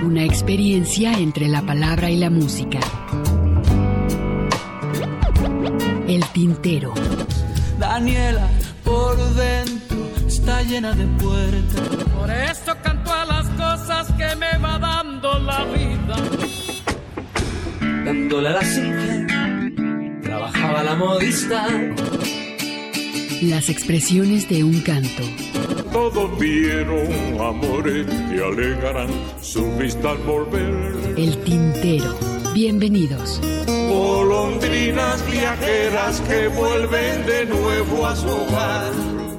Una experiencia entre la palabra y la música. El Tintero. Daniela, por dentro está llena de puertas. Por eso canto a las cosas que me va dando la vida. Dándole a la Singer, trabajaba la modista. Las expresiones de un canto. Todos vieron amores que alegarán su vista al volver. El Tintero. Bienvenidos. Golondrinas viajeras que vuelven de nuevo a su hogar.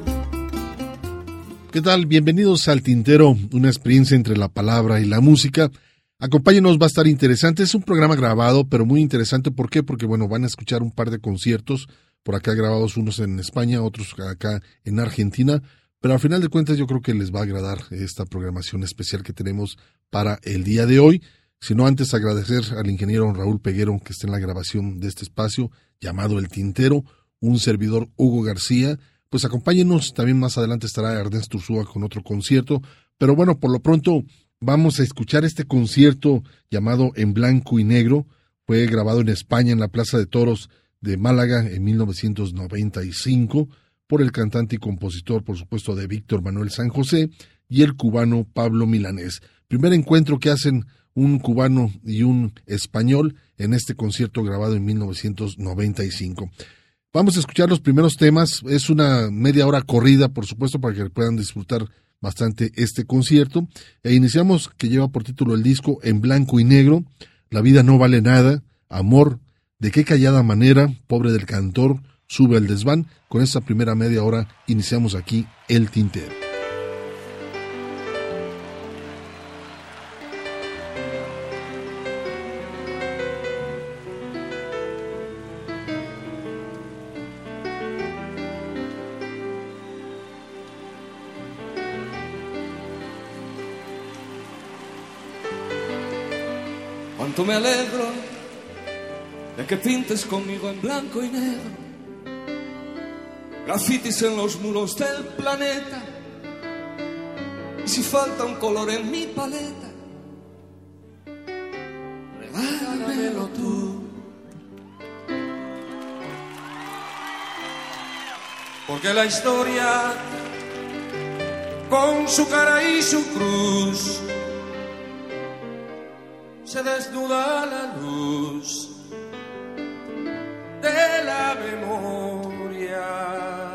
¿Qué tal? Bienvenidos al Tintero, una experiencia entre la palabra y la música. Acompáñenos, va a estar interesante. Es un programa grabado, pero muy interesante. ¿Por qué? Porque, van a escuchar un par de conciertos por acá grabados, unos en España, otros acá en Argentina. Pero al final de cuentas yo creo que les va a agradar esta programación especial que tenemos para el día de hoy. Si no, antes agradecer al ingeniero Raúl Peguero que está en la grabación de este espacio llamado El Tintero, un servidor Hugo García. Pues acompáñenos, también más adelante estará Ernesto Ursúa con otro concierto. Pero por lo pronto vamos a escuchar este concierto llamado En Blanco y Negro. Fue grabado en España, en la Plaza de Toros de Málaga en 1995. Por el cantante y compositor, por supuesto, de Víctor Manuel San José y el cubano Pablo Milanés. Primer encuentro que hacen un cubano y un español en este concierto grabado en 1995. Vamos a escuchar los primeros temas. Es una media hora corrida, por supuesto, para que puedan disfrutar bastante este concierto. E iniciamos, que lleva por título el disco En Blanco y Negro, La vida no vale nada, Amor, De qué callada manera, Pobre del cantor, Sube al desván. Con esta primera media hora iniciamos aquí El Tintero. Cuánto me alegro de que pintes conmigo en blanco y negro. Grafitis en los muros del planeta. Y si falta un color en mi paleta, regálamelo tú. Porque la historia, con su cara y su cruz, se desnuda a la luz de la memoria.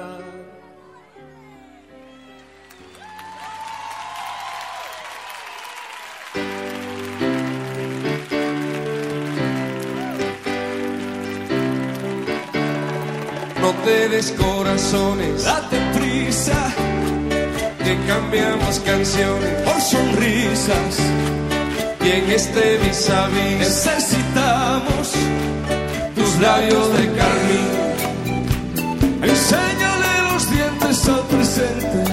No te des corazones, date prisa, que cambiamos canciones por sonrisas. Y en este vis a vis necesitamos tus labios de carmín. Enséñale los dientes al presente,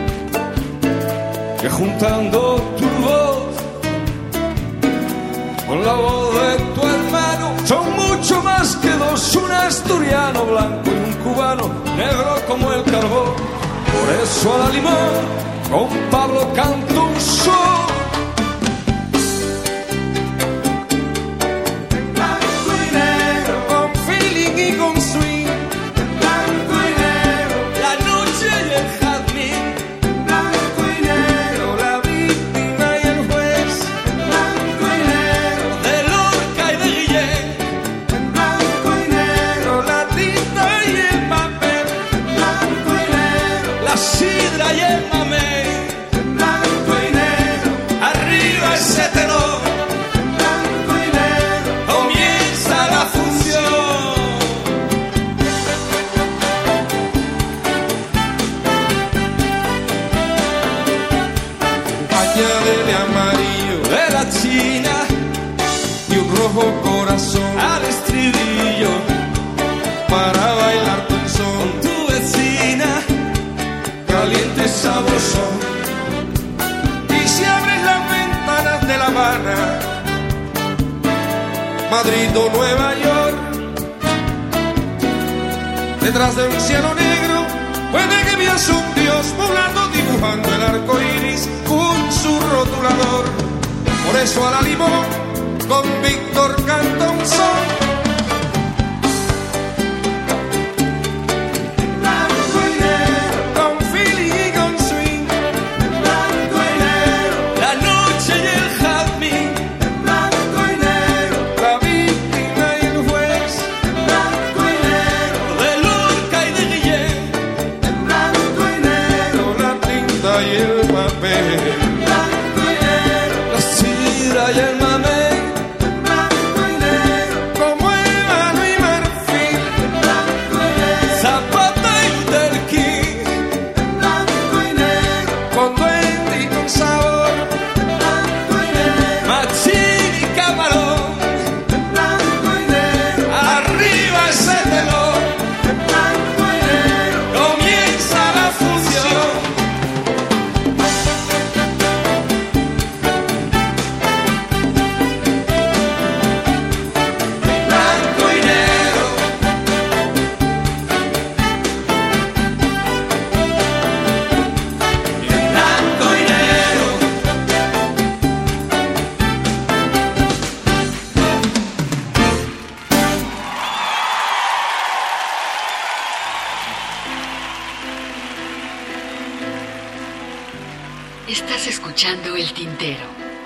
que juntando tu voz con la voz de tu hermano son mucho más que dos, un asturiano blanco y un cubano negro como el carbón. Por eso a la limón con Pablo canto un sol. Corazón al estribillo para bailar con son. Con tu vecina caliente sabrosón. Y si abres las ventanas de La Habana, Madrid o Nueva York, detrás de un cielo negro puede que veas un dios poblando, dibujando el arco iris con su rotulador. Por beso a la limón, con Víctor canta un son. Estás escuchando El Tintero.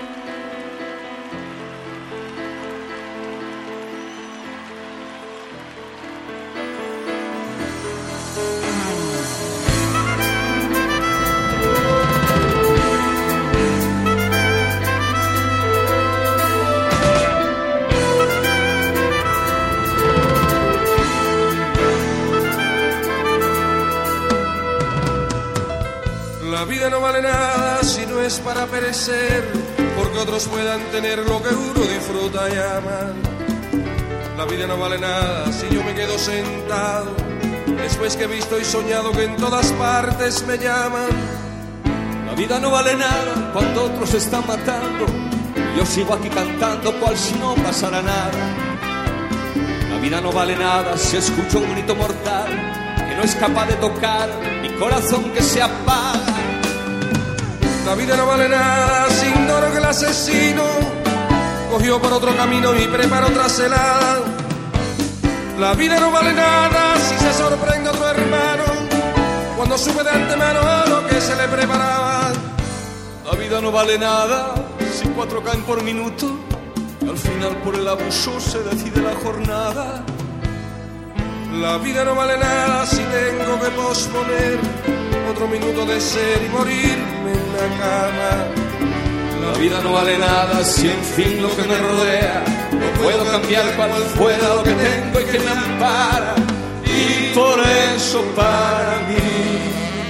La vida no vale nada si no es para perecer, porque otros puedan tener lo que uno disfruta y ama. La vida no vale nada si yo me quedo sentado, después que he visto y soñado que en todas partes me llaman. La vida no vale nada cuando otros se están matando, yo sigo aquí cantando cual si no pasara nada. La vida no vale nada si escucho un grito mortal que no es capaz de tocar mi corazón que se apaga. La vida no vale nada si ignoro que el asesino cogió por otro camino y preparó otra celada. La vida no vale nada si se sorprende otro hermano cuando supe de antemano lo que se le preparaba. La vida no vale nada si 4 caen por minuto y al final por el abuso se decide la jornada. La vida no vale nada si tengo que posponer otro minuto de ser y morirme en la cama. La vida no vale nada si en fin lo que me rodea no puedo cambiar cual fuera lo que tengo y que me ampara. Y por eso para mí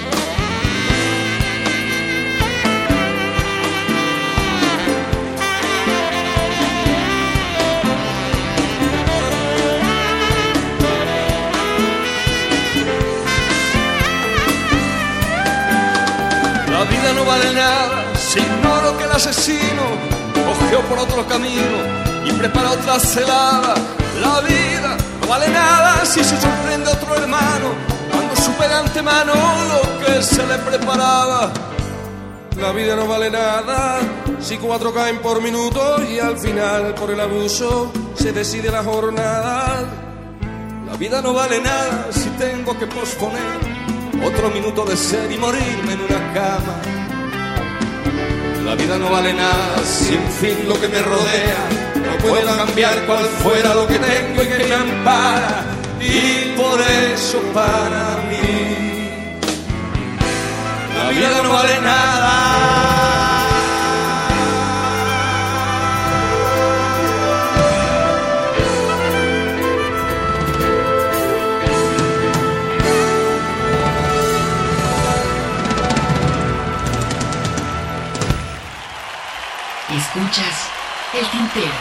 la vida no vale nada si ignoro que el asesino cogió por otro camino y prepara otra celada. La vida no vale nada si se sorprende otro hermano cuando supe de antemano lo que se le preparaba. La vida no vale nada si 4 caen por minuto y al final por el abuso se decide la jornada. La vida no vale nada si tengo que posponer otro minuto de ser y morirme en una cama. La vida no vale nada si en fin lo que me rodea no puedo cambiar cual fuera lo que tengo y que me ampara. Y por eso para mí la vida no vale nada. Escuchas El Tintero.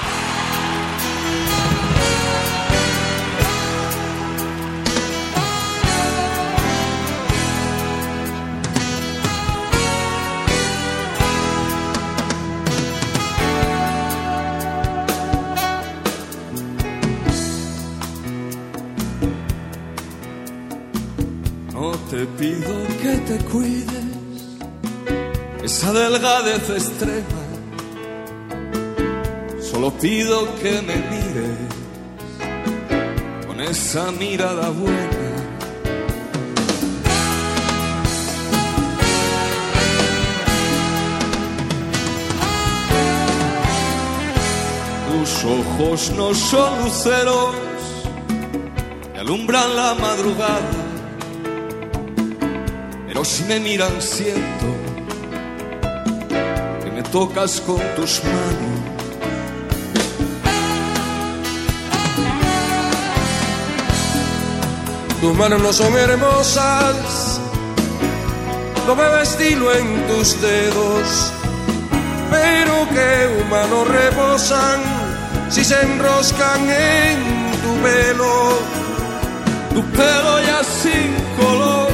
No te pido que te cuides esa delgadez extrema Solo pido que me mires con esa mirada buena. Tus ojos no son luceros que alumbran la madrugada, pero si me miran siento que me tocas con tus manos. Tus manos no son hermosas, no veo estilo en tus dedos, pero qué humanos reposan si se enroscan en tu pelo. Tu pelo ya sin color,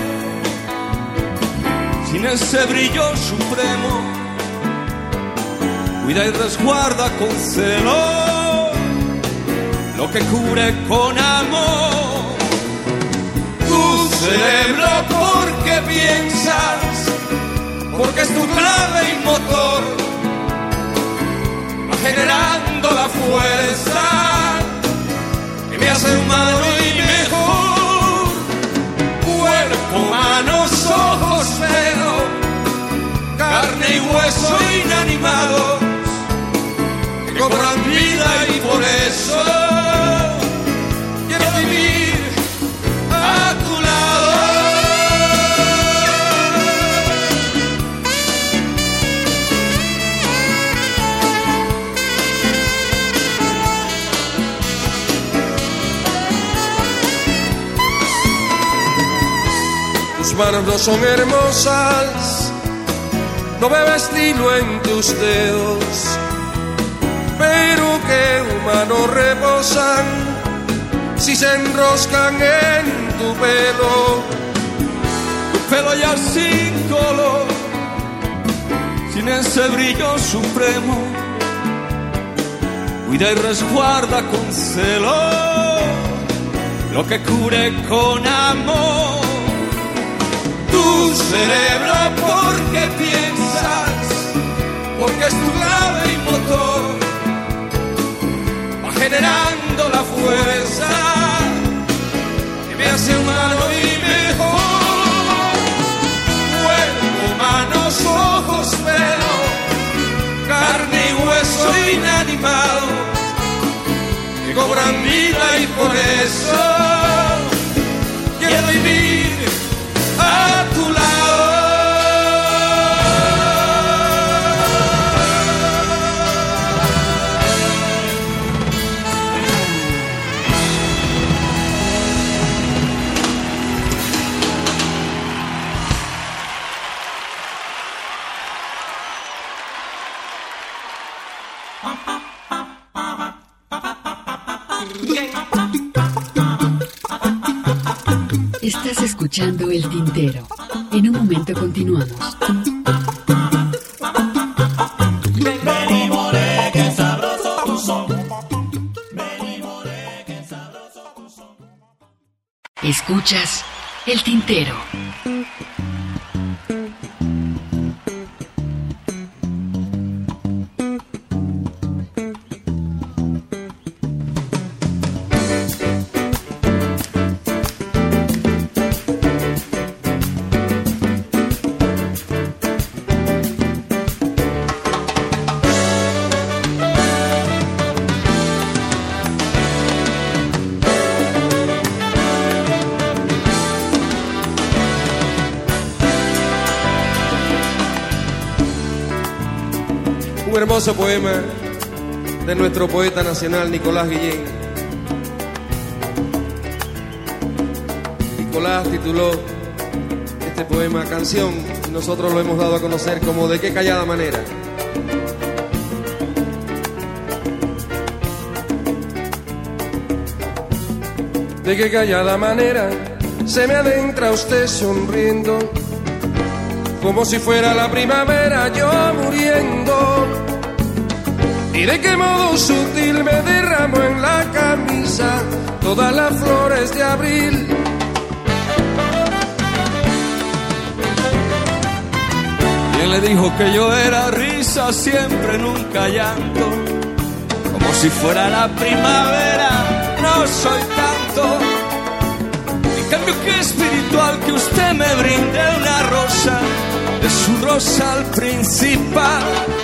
sin ese brillo supremo, cuida y resguarda con celo lo que cubre con amor. Tu cerebro porque piensas, porque es tu clave y motor, va generando la fuerza que me hace humano y mejor. Cuerpo, manos, ojos, pelo, carne y hueso inanimados que cobran vida y por eso quiero vivir a tu lado. Tus manos no son hermosas, no veo estilo en tus dedos, pero qué humanos reposan si se enroscan en tu pelo. Tu pelo ya sin color, sin ese brillo supremo, cuida y resguarda con celo lo que cubre con amor. Tu cerebro porque piensas, porque es tu clave y motor, va generando la fuerza que me hace humano y mejor. Cuerpo, manos, ojos, pelo, carne y hueso inanimado que cobran vida y por eso quiero vivir a tu lado. Estás escuchando El Tintero. En un momento continuamos. Escuchas El Tintero. Un hermoso poema de nuestro poeta nacional Nicolás Guillén. Nicolás tituló este poema Canción y nosotros lo hemos dado a conocer como De qué callada manera. De qué callada manera se me adentra usted sonriendo, como si fuera la primavera yo muriendo. Y de qué modo sutil me derramo en la camisa todas las flores de abril. ¿Quién le dijo que yo era risa siempre, nunca llanto? si fuera la primavera, no soy tanto. En cambio qué espiritual que usted me brinde una rosa, de su rosal principal.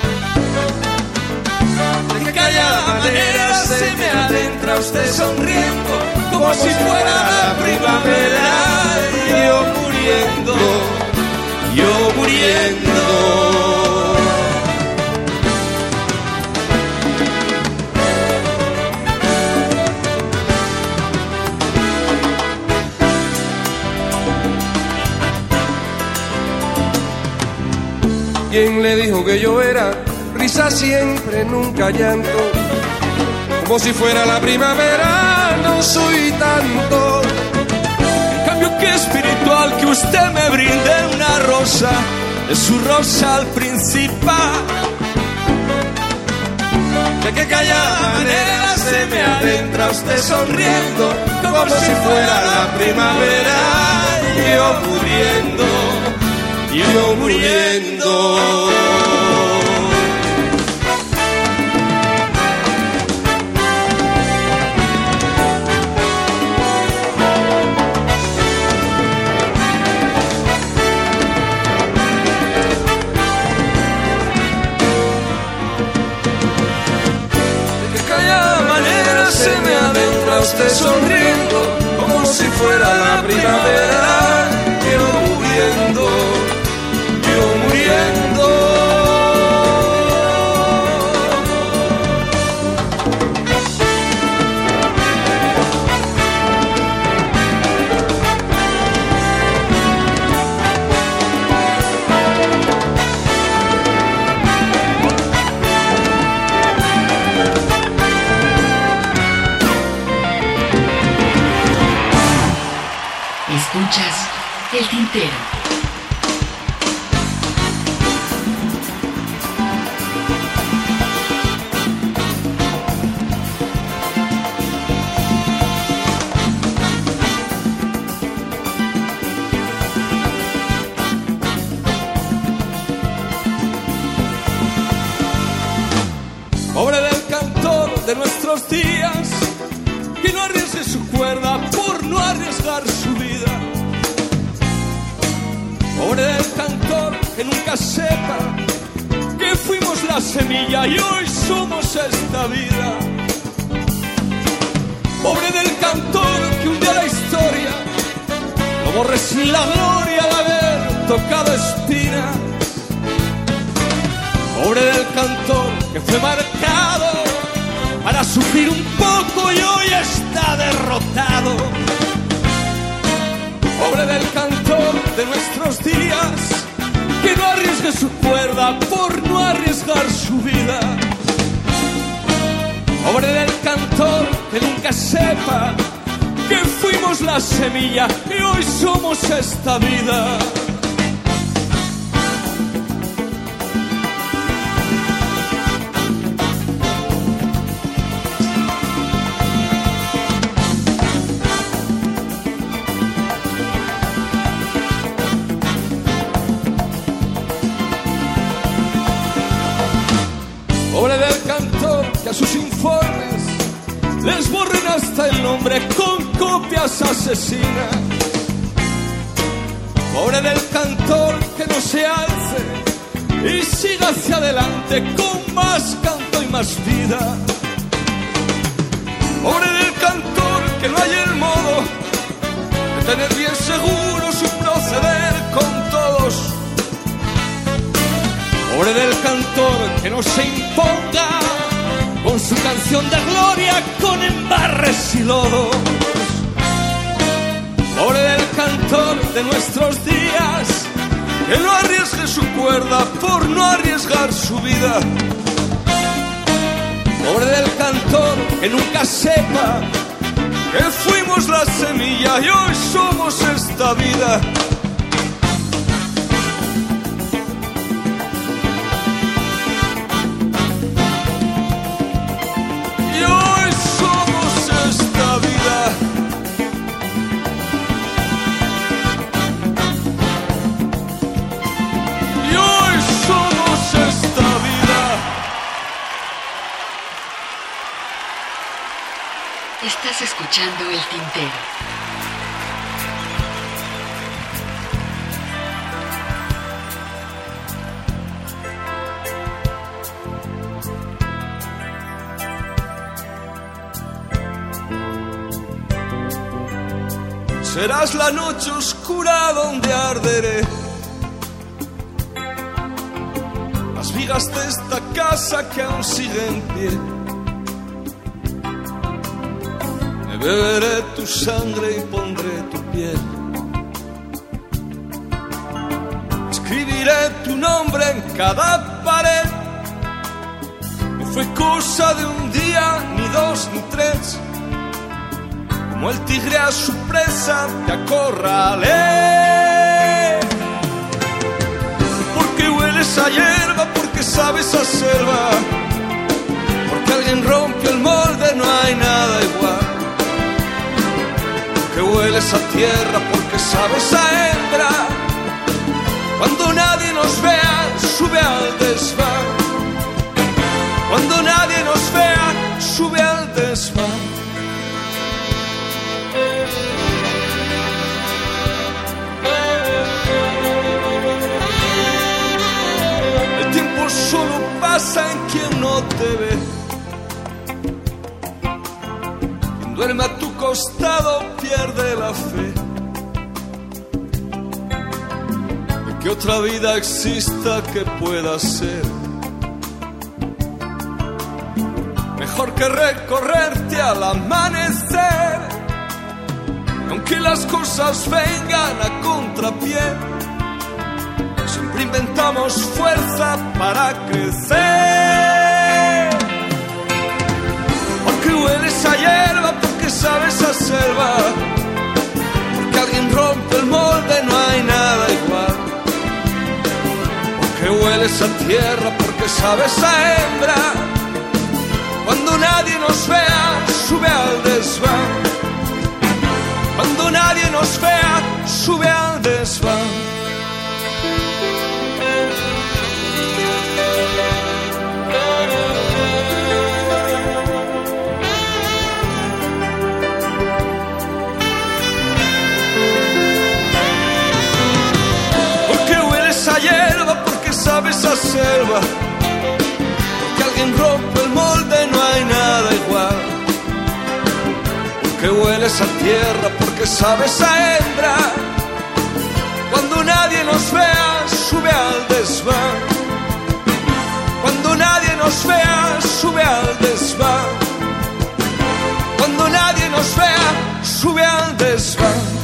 De que callada manera se me adentra usted sonriendo, como si fuera la primavera, y yo muriendo, yo muriendo. ¿Quién le dijo que yo era risa siempre, nunca llanto? Como si fuera la primavera, no soy tanto. En cambio qué espiritual que usted me brinde una rosa, de su rosal principal. De que callada manera se me adentra usted sonriendo, como si fuera la primavera, y yo muriendo, yo muriendo. Usted sonriendo, como si fuera la primavera, yo muriendo, yo muriendo. Escuchas El Tintero. Pobre del cantor de nuestros días, que no arriesgue su cuerda por no arriesgar su vida. Pobre del cantor que nunca sepa que fuimos la semilla y hoy somos esta vida. Pobre del cantor que un día la historia lo borre sin la gloria de haber tocado espinas. Pobre del cantor que fue marcado para sufrir un poco y hoy está derrotado. Pobre del cantor de nuestros días, que no arriesgue su cuerda por no arriesgar su vida. Pobre del cantor que nunca sepa que fuimos la semilla y hoy somos esta vida. Pobre del cantor que a sus informes les borren hasta el nombre con copias asesinas. Pobre del cantor que no se alce y siga hacia adelante con más canto y más vida. Pobre del cantor que no haya el modo de tener bien seguro su proceder con todos. Pobre del cantor que no se imponga con su canción de gloria con embarres y lodos. Pobre del cantor de nuestros días, que no arriesgue su cuerda por no arriesgar su vida. Pobre del cantor que nunca sepa que fuimos la semilla y hoy somos esta vida. Estás escuchando El Tintero. Serás la noche oscura donde arderé. Las vigas de esta casa que aún sigue en pie. Me beberé tu sangre y pondré tu piel. Escribiré tu nombre en cada pared. No fue cosa de un día, ni dos, ni tres. Como el tigre a su presa te acorralé. Porque hueles a hierba, porque sabes a selva. Porque alguien rompió el molde, no hay nada igual. Porque hueles a tierra, porque sabes a hembra. Cuando nadie nos vea, sube al desván. Cuando nadie nos vea, sube al desván. Solo pasa en quien no te ve. Quien duerme a tu costado pierde la fe de que otra vida exista que pueda ser mejor que recorrerte al amanecer. Aunque las cosas vengan a contrapié, siempre inventamos fuerza para crecer. Porque hueles a hierba, porque sabes a selva. Porque alguien rompe el molde, no hay nada igual. Porque hueles a tierra, porque sabes a hembra. Cuando nadie nos vea, sube al desván. Cuando nadie nos vea, sube al desván. Sabes a selva, porque alguien rompe el molde, no hay nada igual. Porque hueles a tierra, porque sabes a hembra. Cuando nadie nos vea, sube al desván. Cuando nadie nos vea, sube al desván. Cuando nadie nos vea, sube al desván.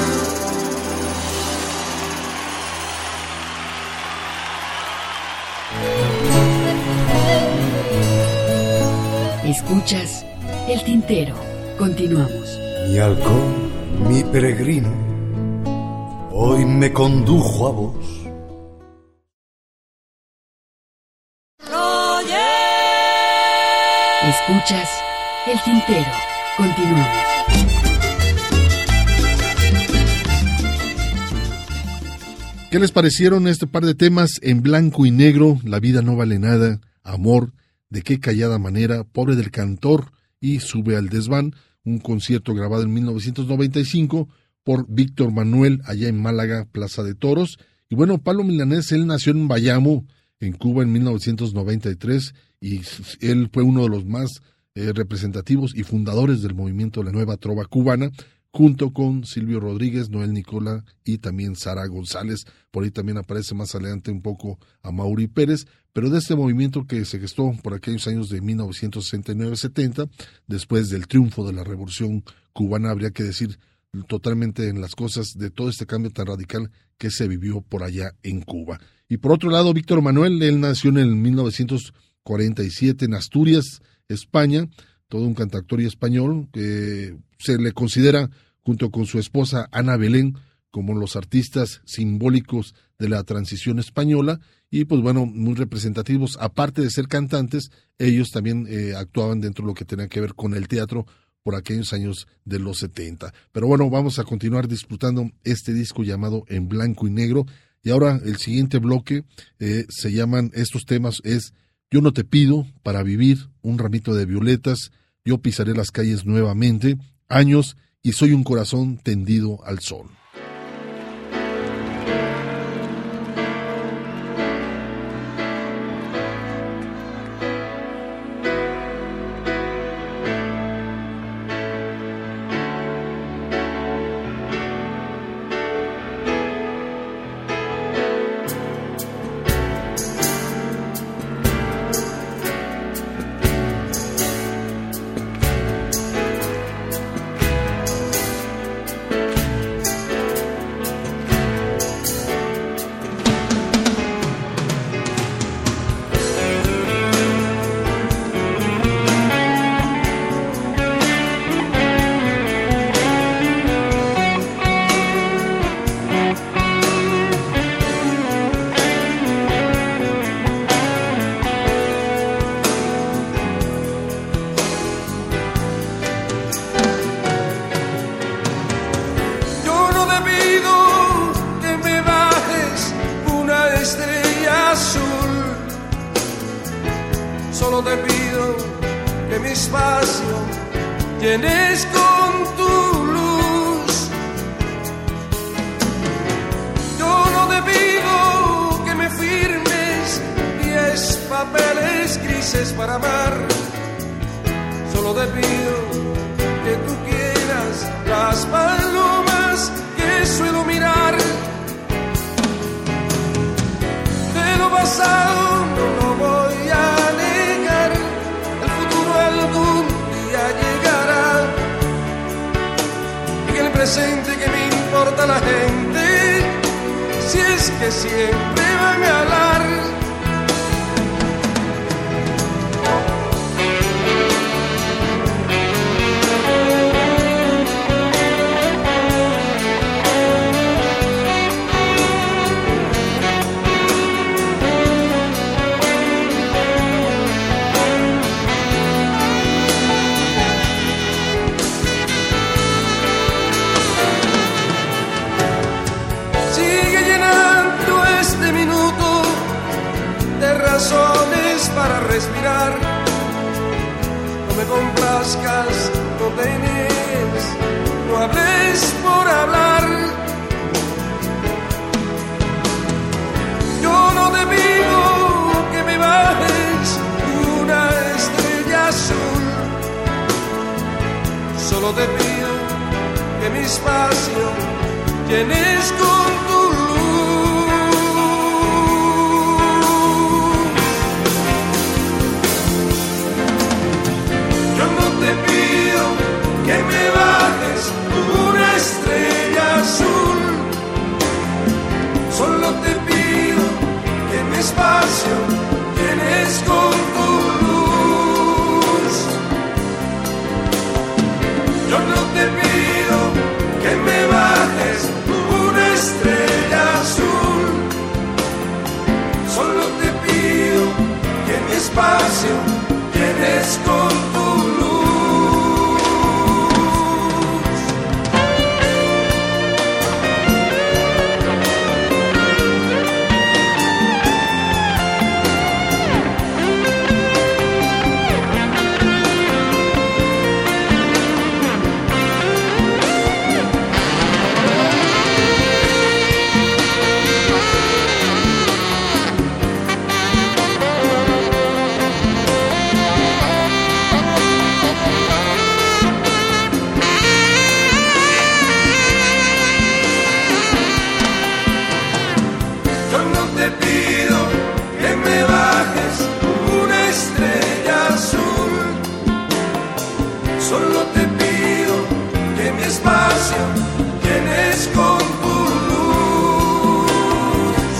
Escuchas El Tintero. Continuamos. Mi halcón, mi peregrino, hoy me condujo a vos. Escuchas El Tintero. Continuamos. ¿Qué les parecieron este par de temas? En blanco y negro, La vida no vale nada, Amor, De qué callada manera, Pobre del cantor y Sube al desván, un concierto grabado en 1995 por Víctor Manuel allá en Málaga, Plaza de Toros. Y bueno, Pablo Milanés, él nació en Bayamo, en Cuba, en 1993, y él fue uno de los más representativos y fundadores del movimiento de la Nueva Trova Cubana, junto con Silvio Rodríguez, Noel Nicola y también Sara González. Por ahí también aparece más adelante un poco a Mauri Pérez, pero de este movimiento que se gestó por aquellos años de 1969-70, después del triunfo de la Revolución Cubana, habría que decir totalmente en las cosas de todo este cambio tan radical que se vivió por allá en Cuba. Y por otro lado, Víctor Manuel, él nació en el 1947 en Asturias, España, todo un cantautor y español que se le considera, junto con su esposa Ana Belén, como los artistas simbólicos de la transición española, y pues bueno, muy representativos. Aparte de ser cantantes, ellos también actuaban dentro de lo que tenía que ver con el teatro por aquellos años de los 70. Pero bueno, vamos a continuar disfrutando este disco llamado En Blanco y Negro, y ahora el siguiente bloque se llaman estos temas, es Yo no te pido para vivir, Un ramito de violetas, yo pisaré las calles nuevamente, años y soy un corazón tendido al sol. Solo te pido que mi espacio llenes con tu luz. Yo no te pido que me firmes 10 papeles grises para amar. Solo te pido que tú quieras las palomas que suelo mirar. De lo pasado no lo voy a negar, el futuro algún día llegará. Y en el presente que me importa la gente, si es que siempre van a hablar. Razones para respirar, no me complazcas, no te niegues, no hables por hablar. Yo no te pido que me bajes una estrella azul, solo te pido que mi espacio llenes con tu luz. Que me bajes una estrella azul, solo te pido que mi espacio llenes con tu luz. Yo no te pido que me bajes una estrella azul, solo te pido que mi espacio llenes con tu luz. Solo te pido que mi espacio llenes con tu luz.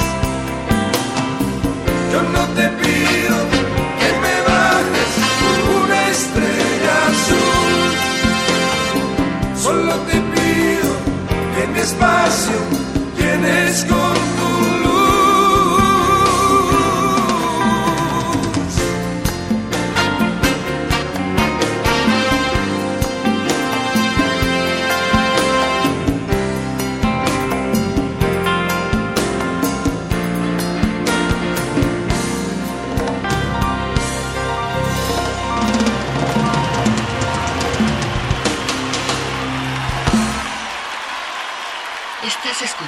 Yo no te pido que me bajes una estrella azul, solo te pido que mi espacio llenes con tu luz.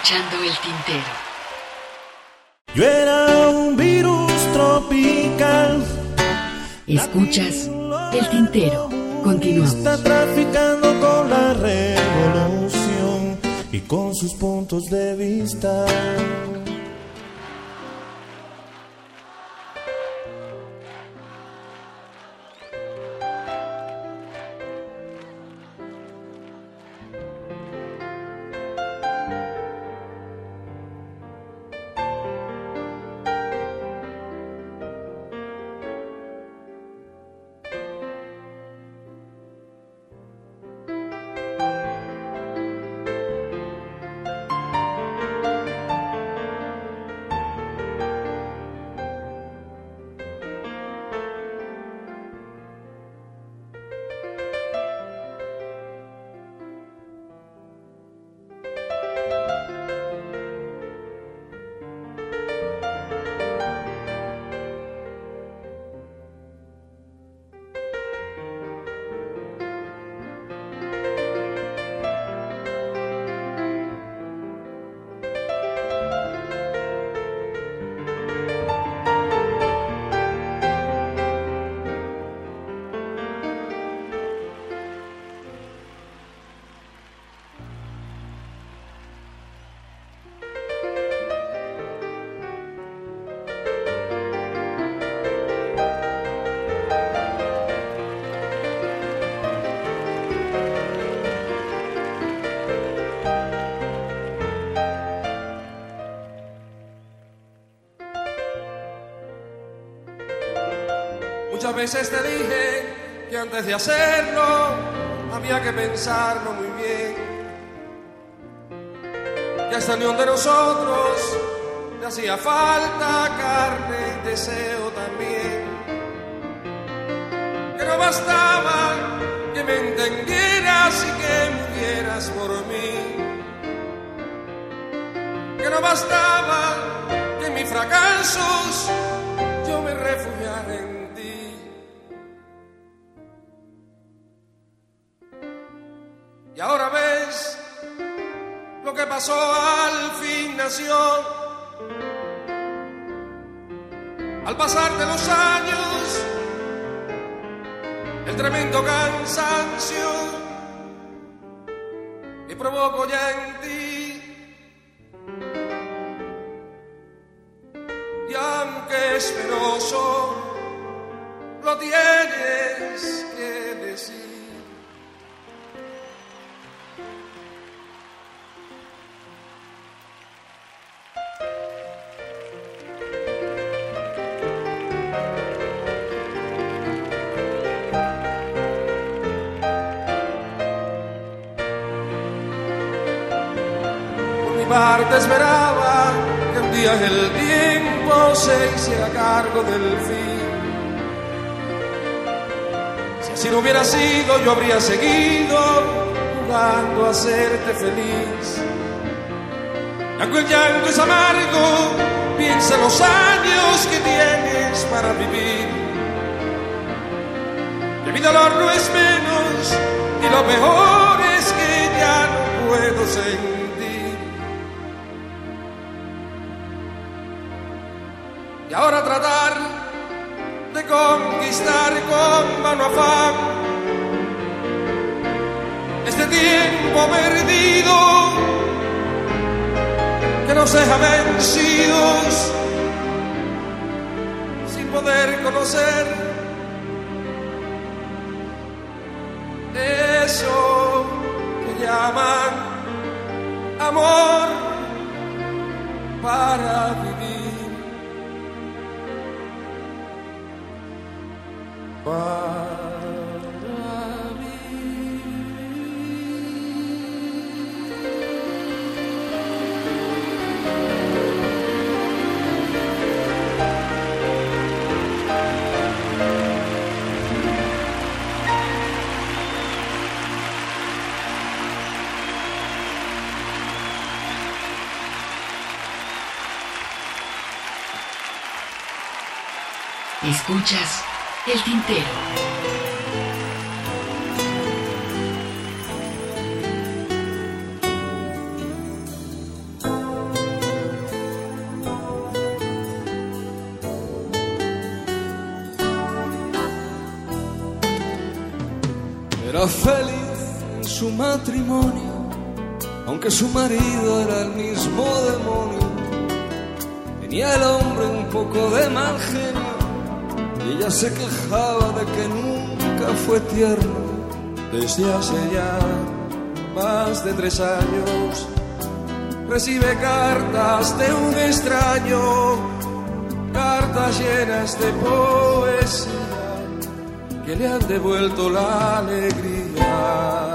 escuchando El Tintero. Yo era un virus tropical. Escuchas El Tintero. Continuamos. Está traficando con la revolución y con sus puntos de vista. Muchas veces te dije que antes de hacerlo había que pensarlo muy bien, que a esta unión de nosotros le hacía falta carne y deseo también, que no bastaba que me entendieras y que murieras por mí, que no bastaba que en mis fracasos yo me refugiara en ti. Y ahora ves lo que pasó, al fin nació. Al pasar de los años, el tremendo cansancio que provoco ya en ti. Y aunque es penoso, lo tienes que decir. Te esperaba que un día el tiempo se hiciera cargo del fin. Si así no hubiera sido, yo habría seguido jugando a hacerte feliz. Y aunque el llanto es amargo, piensa en los años que tienes para vivir. Que mi dolor no es menos y lo mejor es que ya no puedo sentir. Y ahora tratar de conquistar con vano afán este tiempo perdido que nos deja vencidos sin poder conocer eso que llaman amor para vivir. Escuchas El Tintero. Era feliz en su matrimonio, aunque su marido era el mismo demonio. Tenía el hombre un poco de mal genio y ella se quejaba de que nunca fue tierno. Desde hace ya más de 3 años recibe cartas de un extraño, cartas llenas de poesía que le han devuelto la alegría.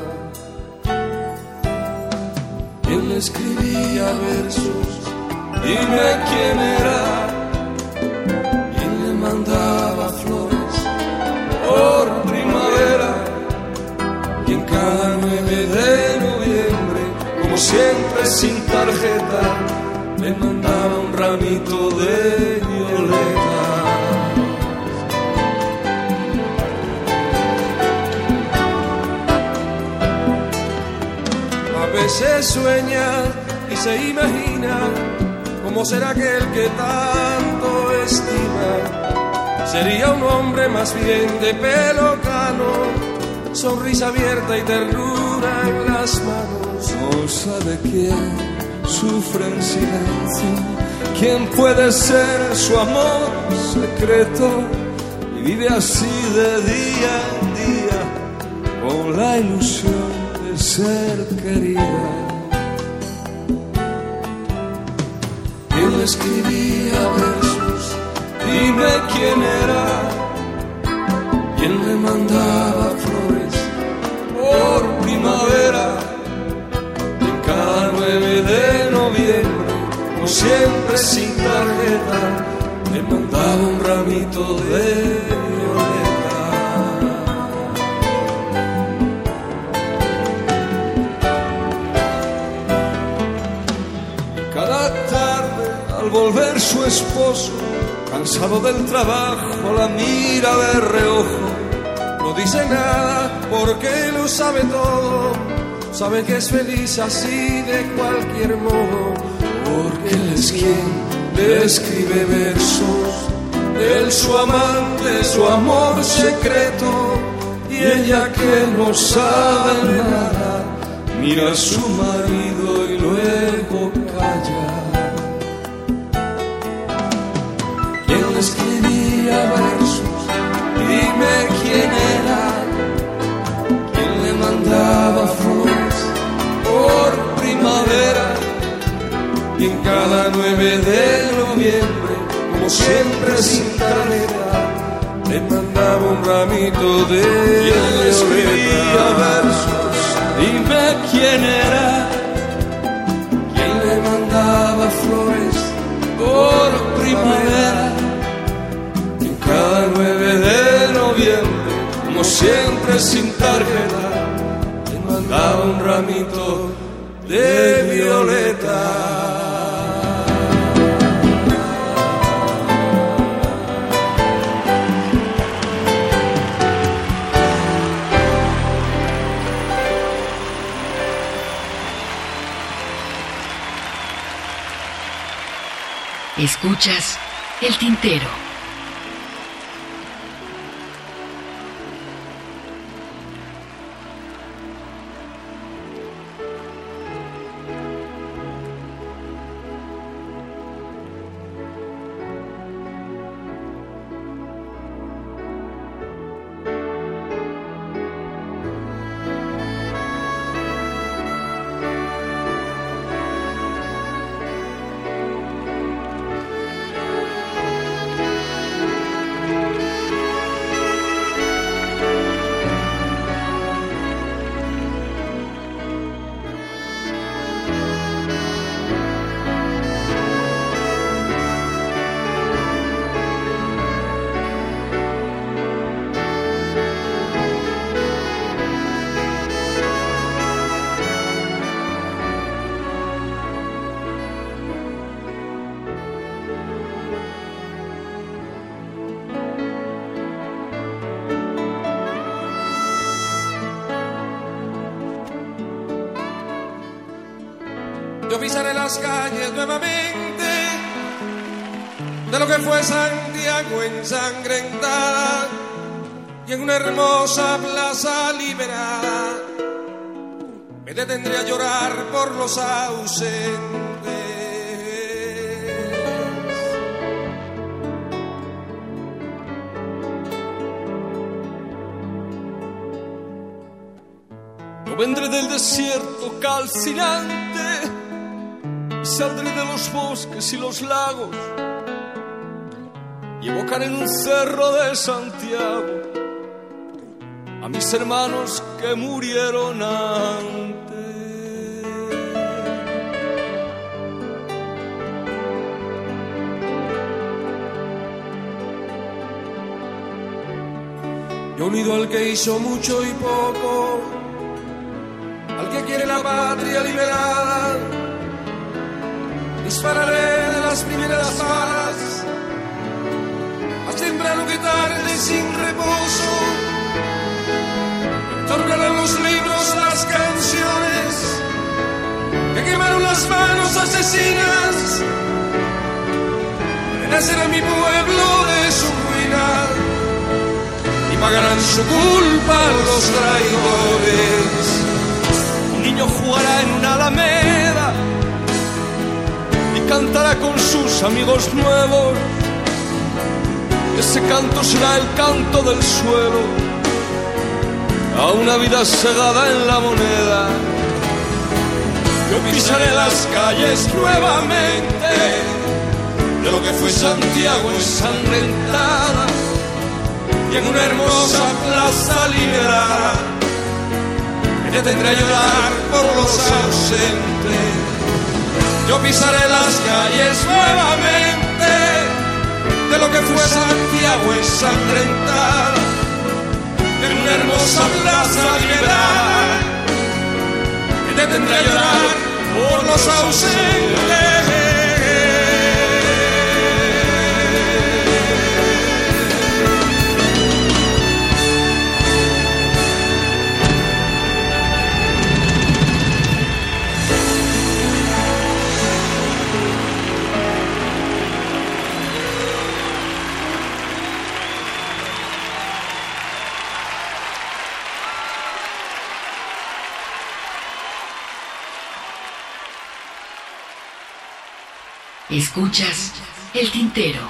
Él le escribía versos, dime quién era, y él le mandaba flores por primavera, y en cada 9 de noviembre, como siempre sin tarjeta, le mandaba un ramito de violeta. A veces sueña y se imagina cómo será aquel que tanto estima. Sería un hombre más bien de pelo cano, sonrisa abierta y ternura en las manos. No sabe quién sufre en silencio, quién puede ser su amor secreto, y vive así de día en día con la ilusión de ser querida. Él escribía versos, dime quién era, y él me mandaba flores por primavera, y en cada 9 de noviembre, como siempre sin tarjeta, le mandaba un ramito de violeta. Cada tarde al volver su esposo, cansado del trabajo, la mira de reojo. No dice nada porque lo sabe todo, sabe que es feliz así de cualquier modo, porque él es quien le escribe versos, él su amante, su amor secreto, y ella que no sabe nada, mira a su marido y luego calla. Quien le escribía versos, dime quién era, quien le mandaba flores por primavera, y en cada 9 de noviembre, como siempre sin tarjeta, le mandaba un ramito de violeta. Y él escribía versos, dime quién era, quien le mandaba flores por primavera, y en cada 9 de noviembre, como siempre sin tarjeta, le mandaba un ramito de violeta. Escuchas El Tintero. Yo pisaré las calles nuevamente de lo que fue Santiago ensangrentada, y en una hermosa plaza liberada me detendré a llorar por los ausentes. Yo vendré del desierto calcinante y saldré de los bosques y los lagos y evocaré en un cerro de Santiago a mis hermanos que murieron antes. Yo unido al que hizo mucho y poco, al que quiere la patria liberada, dispararé de las primeras balas, más temprano que tarde sin reposo. Tornarán los libros, las canciones que quemaron las manos asesinas. Renacerá mi pueblo de su ruina y pagarán su culpa los traidores. Un niño jugará en una alameda y cantará con sus amigos nuevos. Ese canto será el canto del suelo a una vida segada en la moneda. Yo pisaré las calles nuevamente de lo que fue Santiago ensangrentada y en una hermosa plaza liberada me detendré a llorar por los ausentes. Yo pisaré las calles nuevamente de lo que fue Santiago ensangrentada en una hermosa plaza liberada y te tendré a llorar por los ausentes. Escuchas El Tintero.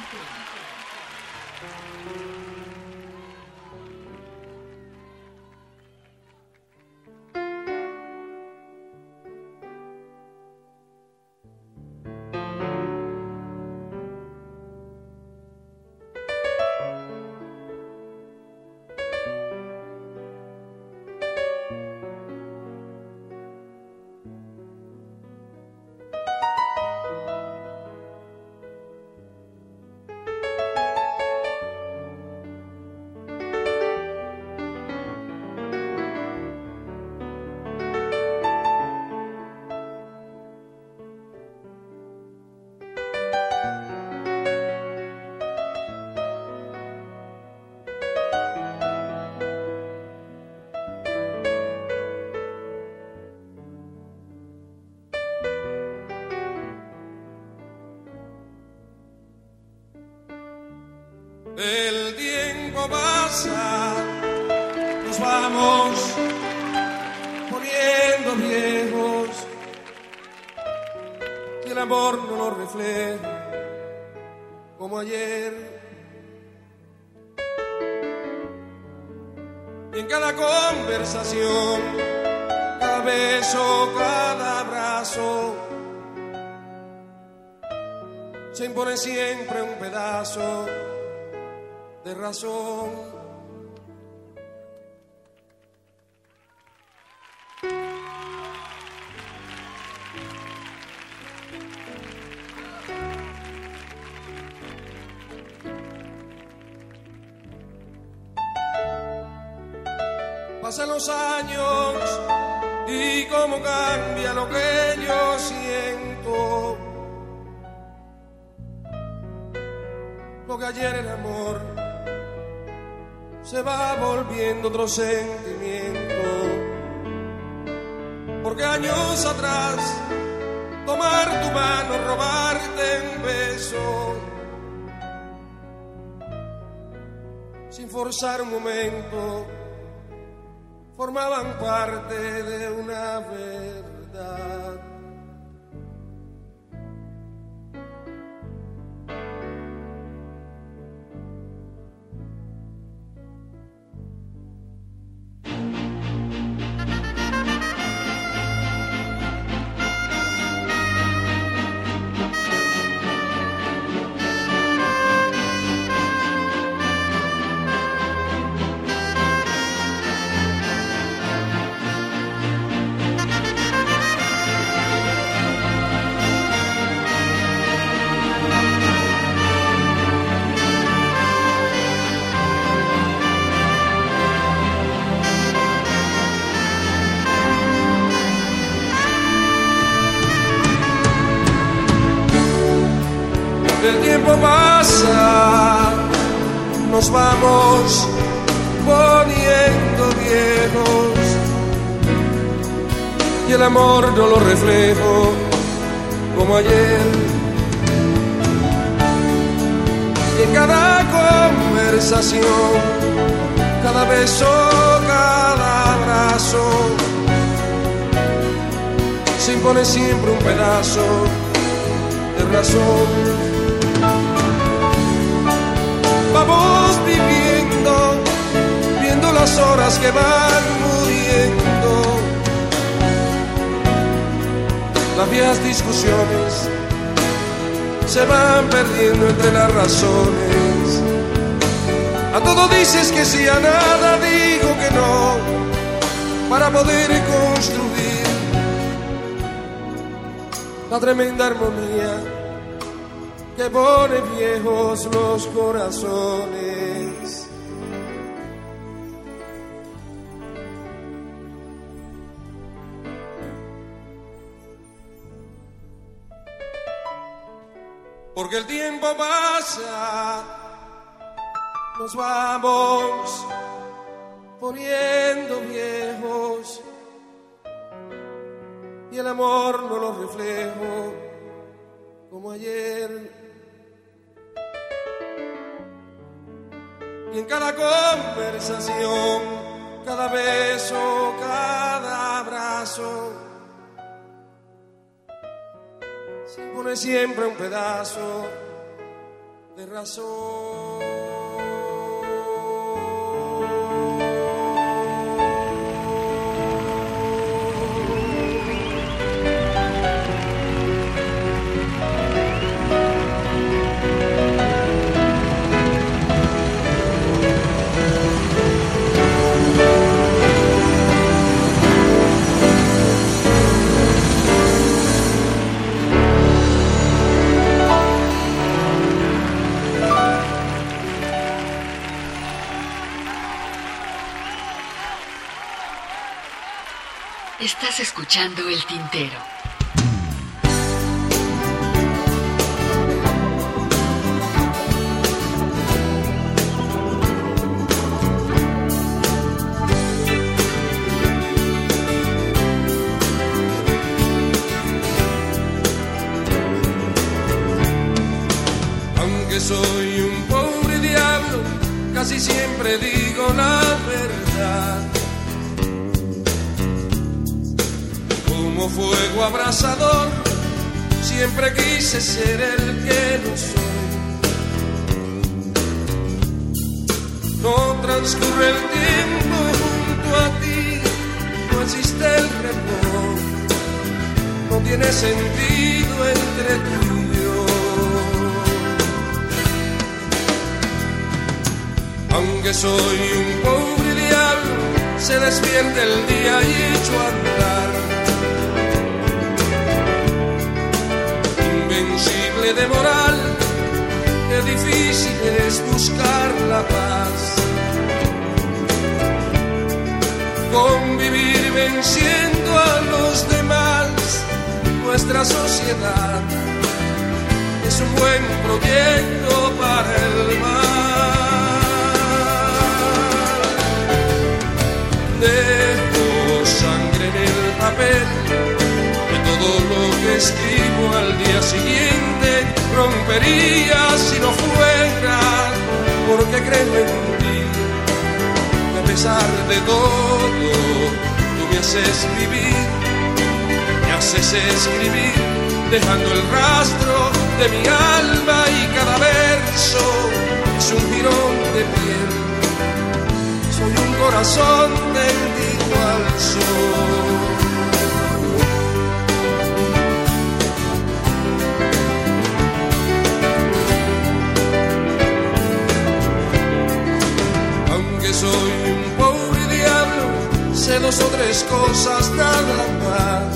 El tiempo pasa, nos vamos poniendo viejos y el amor no nos refleja como ayer. Y en cada conversación, cada beso, cada abrazo, se impone siempre un pedazo de razón. Pasan los años y cómo cambia lo que yo siento. Lo que ayer era amor se va volviendo otro sentimiento, porque años atrás tomar tu mano, robarte un beso, sin forzar un momento, formaban parte de una verdad. El tiempo pasa, nos vamos poniendo viejos y el amor no lo reflejo como ayer. Y en cada conversación, cada beso, cada abrazo, se impone siempre un pedazo de razón. Vamos viviendo, viendo las horas que van muriendo. Las viejas discusiones se van perdiendo entre las razones. A todo dices que sí, a nada digo que no, para poder construir la tremenda armonía que pone viejos los corazones. Porque el tiempo pasa, nos vamos poniendo viejos y el amor no lo reflejo como ayer. Y en cada conversación, cada beso, cada abrazo, se pone siempre un pedazo de razón. Estás escuchando El Tintero. Aunque soy un pobre diablo, casi siempre digo la verdad. Como fuego abrasador, siempre quise ser el que no soy. No transcurre el tiempo junto a ti, no existe el rencor, no tiene sentido entre tú y yo. Aunque soy un pobre diablo, se despierta el día y echo a andar. Invencible de moral, qué difícil es buscar la paz. Convivir venciendo a los demás, nuestra sociedad es un buen proyecto para el mal. Dejo sangre en el papel, de todo lo que escribo al día siguiente rompería si no fuera porque creo en ti. pesar de todo, tú me haces vivir, me haces escribir, dejando el rastro de mi alma y cada verso es un jirón de piel. Soy un corazón tendido al sol. Aunque soy un pobre diablo, sé 2 o 3 cosas nada más.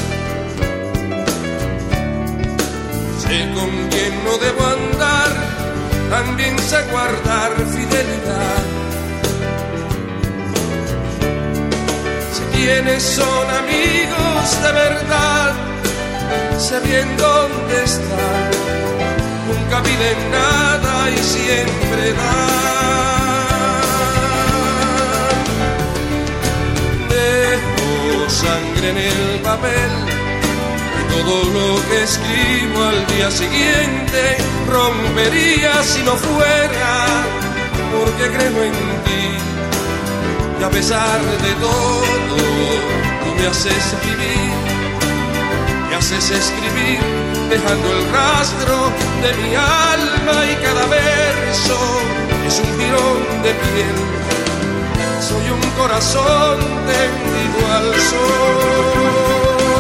Sé con quién no debo andar, también sé guardar fidelidad. Sé quiénes son amigos de verdad, sé bien dónde están, nunca piden nada y siempre dan. Dejo sangre en el papel, todo lo que escribo al día siguiente rompería si no fuera porque creo en ti. Y a pesar de todo, tú me haces vivir, me haces escribir, dejando el rastro de mi alma y cada verso es un jirón de piel. Soy un corazón tendido al sol.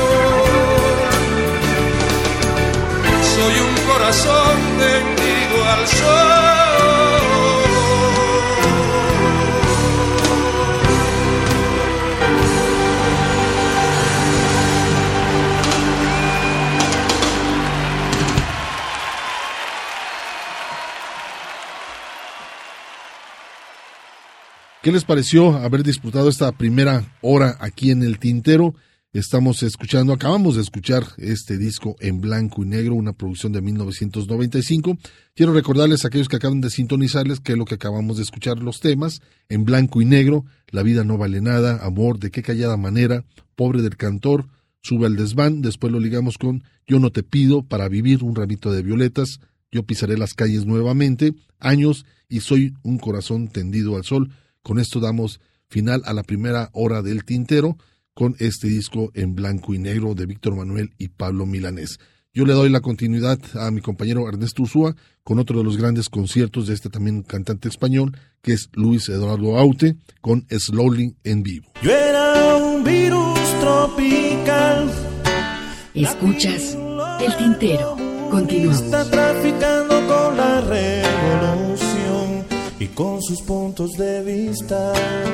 Soy un corazón tendido al sol. ¿Qué les pareció haber disputado esta primera hora aquí en El Tintero? Acabamos de escuchar este disco en blanco y negro, una producción de 1995. Quiero recordarles a aquellos que acaban de sintonizarles que lo que acabamos de escuchar, los temas en blanco y negro: La vida no vale nada, Amor, De qué callada manera, Pobre del cantor, Sube al desván. Después lo ligamos con Yo no te pido, Para vivir, Un ramito de violetas, Yo pisaré las calles nuevamente, Años y Soy un corazón tendido al sol. Con esto damos final a la primera hora del Tintero, con este disco en blanco y negro de Víctor Manuel y Pablo Milanés. Yo le doy la continuidad a mi compañero Ernesto Ursúa con otro de los grandes conciertos de este también cantante español, que es Luis Eduardo Aute, con Slowly en vivo. Yo era un virus tropical. Escuchas El Tintero. Continuamos. Está traficando con la revolución y con sus puntos de vista.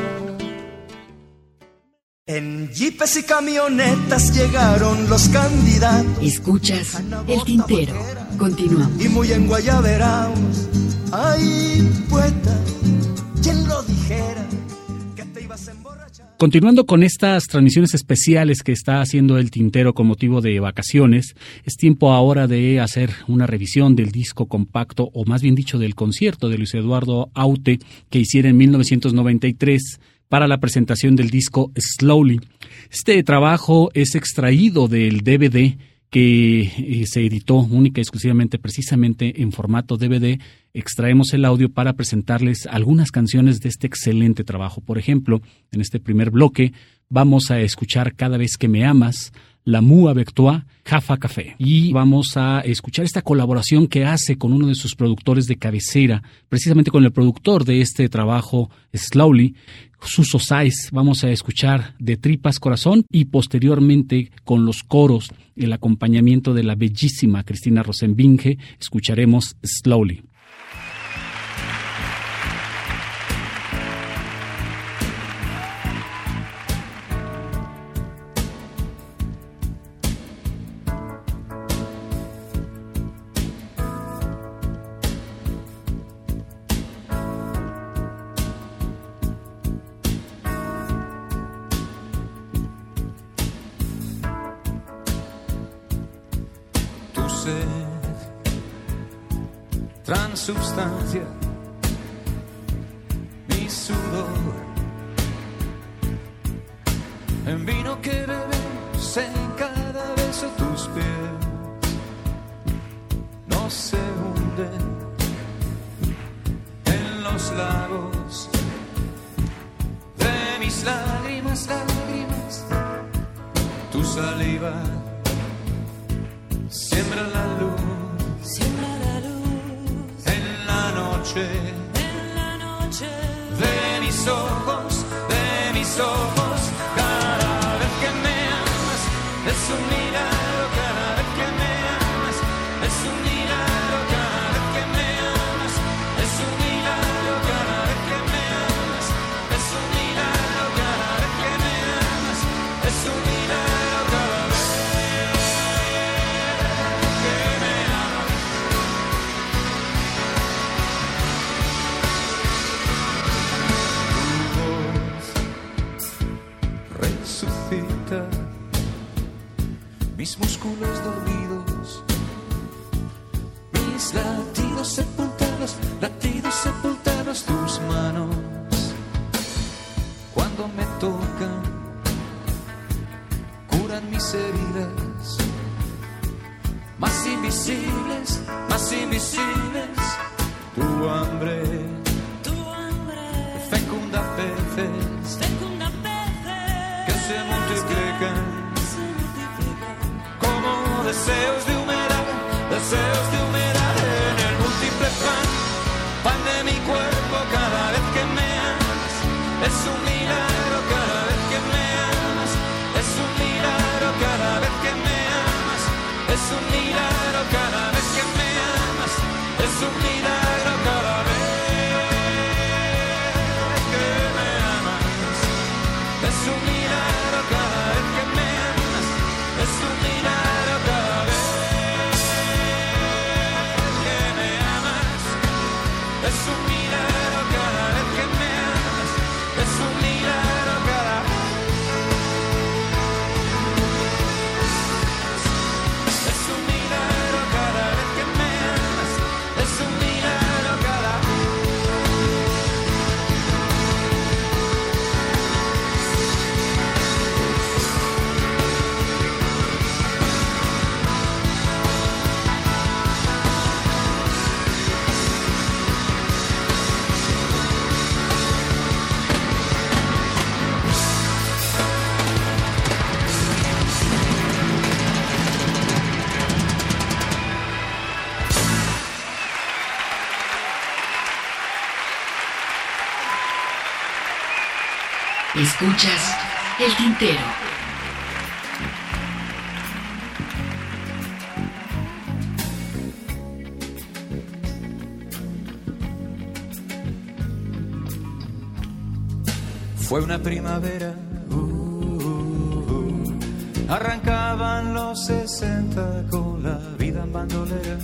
En jeepes y camionetas llegaron los candidatos. Escuchas El Tintero. Continuamos. Y muy enguayaberaos. Ay, poeta, ¿quién lo dijera? Que te ibas a emborrachar. Continuando con estas transmisiones especiales que está haciendo El Tintero con motivo de vacaciones, es tiempo ahora de hacer una revisión del disco compacto, o más bien dicho, del concierto de Luis Eduardo Aute que hiciera en 1993 para la presentación del disco Slowly. Este trabajo es extraído del DVD que se editó única y exclusivamente precisamente en formato DVD. Extraemos el audio para presentarles algunas canciones de este excelente trabajo. Por ejemplo, en este primer bloque vamos a escuchar Cada vez que me amas, L'amour avec toi, Jaffa Café. Y vamos a escuchar esta colaboración que hace con uno de sus productores de cabecera, precisamente con el productor de este trabajo, Slowly, Suso Sáez. Vamos a escuchar De Tripas Corazón y posteriormente con los coros, el acompañamiento de la bellísima Cristina Rosenbinge, escucharemos Slowly. Transubstancia, mi sudor, en vino que bebes en cada beso tus pies, no se hunden en los lagos mis lágrimas, lágrimas, tu saliva, siembra la luz en la noche, de mis ojos, cada vez que me amas, es un milagro, cada vez que me amas, es un milagro, cada vez que me amas, es un milagro, cada vez que me amas, es un milagro, cada vez que me amas, es un milagro, cada vez que me amas. Resucita mis músculos dormidos, mis latidos sepultados, tus manos cuando me tocan curan mis heridas, más invisibles, tu hambre fecunda peces que se multiplican como deseos de humedad en el múltiple pan de mi cuerpo, cada vez que me amas, es un milagro, cada vez que me amas, es un milagro, cada vez que me amas, es un milagro, cada vez que me amas, es un milagro, cada vez que me amas, es un milagro, cada vez que me amas, es un milagro, cada vez que me amas, es un milagro, cada vez que me amas, es un milagro, cada vez, es un milagro, cada vez que me amas, es un milagro, cada vez. Escuchas El Tintero. Fue una primavera, arrancaban los 60 con la vida en bandolera.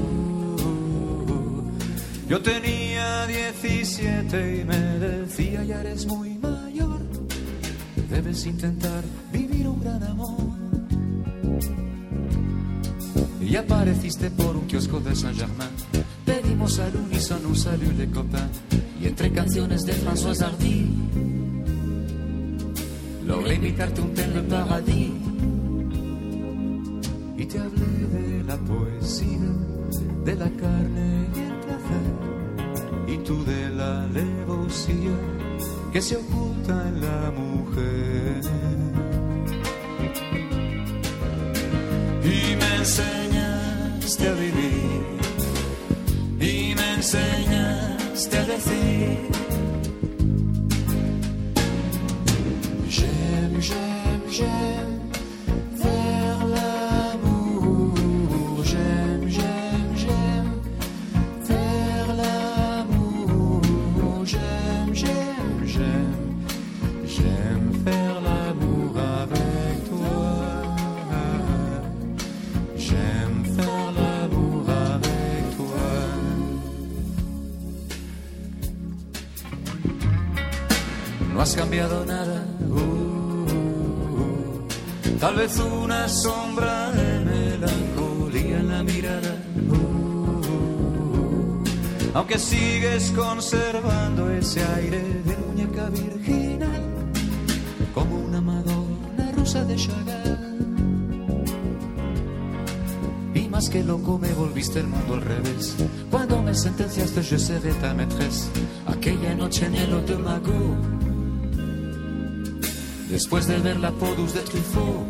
Yo tenía 17 y me decía, ya eres muy mayor, debes intentar vivir un gran amor. Y apareciste por un kiosco de Saint-Germain, pedimos al unísono un salut les copains, y entre canciones de François Hardy logré invitarte un té en el paradis. Y te hablé de la poesía, de la carne y el placer, y tú de la alevosía que se oculta en la mujer. Y me enseñaste a vivir, y me enseñaste a decir: j'aime, j'aime, j'aime faire l'amour, j'aime, j'aime, j'aime faire l'amour, j'aime, j'aime, j'aime, j'aime faire l'amour avec toi, j'aime faire l'amour avec toi. No has cambiado nada, tal vez una sombra de melancolía en la mirada, aunque sigues conservando ese aire de muñeca virginal, como una Madonna rusa de Chagall. Y más que loco me volviste el mundo al revés, cuando me sentenciaste je serai ta maîtresse, aquella noche en el Hotel Mago. después de ver la Podus de Truffaut.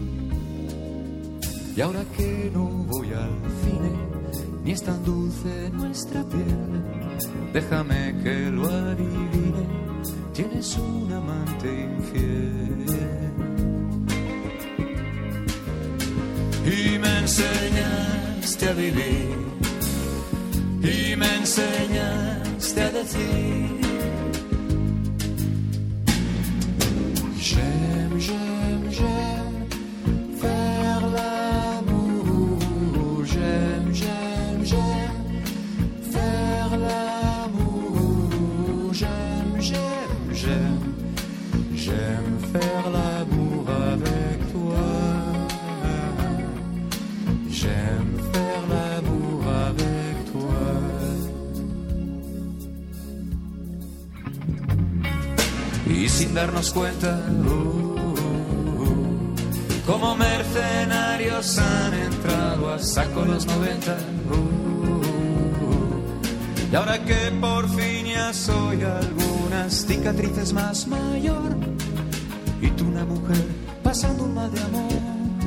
Y ahora que no voy al cine, ni es tan dulce nuestra piel, déjame que lo adivine, tienes un amante infiel. Y me enseñaste a vivir, y me enseñaste a decir j'aime, j'aime, j'aime faire l'amour, j'aime, j'aime, j'aime faire l'amour, j'aime, j'aime, j'aime, j'aime faire l'amour avec toi, j'aime faire l'amour avec toi. Y sin darnos cuenta, como mercenarios han entrado a saco los 90. Y ahora que por fin ya soy algunas cicatrices más mayor, y tú una mujer pasando un mal de amor,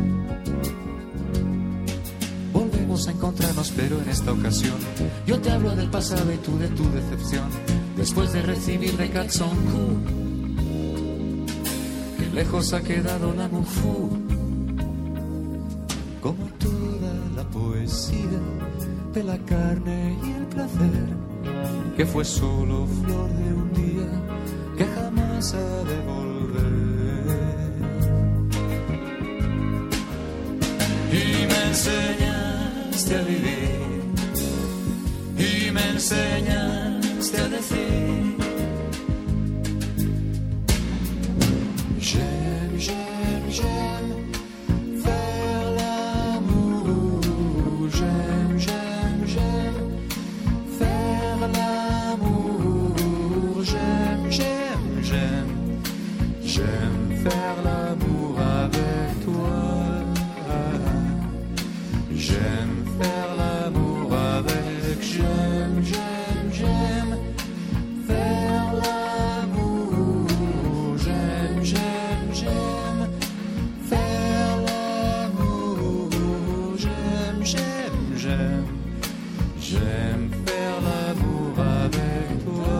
volvemos a encontrarnos, pero en esta ocasión yo te hablo del pasado y tú de tu decepción, después de recibir de Catson Q. Lejos ha quedado la Mufú, como toda la poesía de la carne y el placer, que fue solo flor de un día que jamás ha de volver. Y me enseñaste a vivir, y me enseñaste a decir j'aime, j'aime, j'aime faire l'amour, j'aime, j'aime, j'aime faire l'amour, j'aime, j'aime, j'aime, j'aime faire l'amour avec toi, j'aime faire l'amour avec, j'aime, j'aime, j'aime faire l'amour, j'aime, j'aime, j'aime faire l'amour, j'aime, j'aime, j'aime, j'aime faire l'amour avec toi,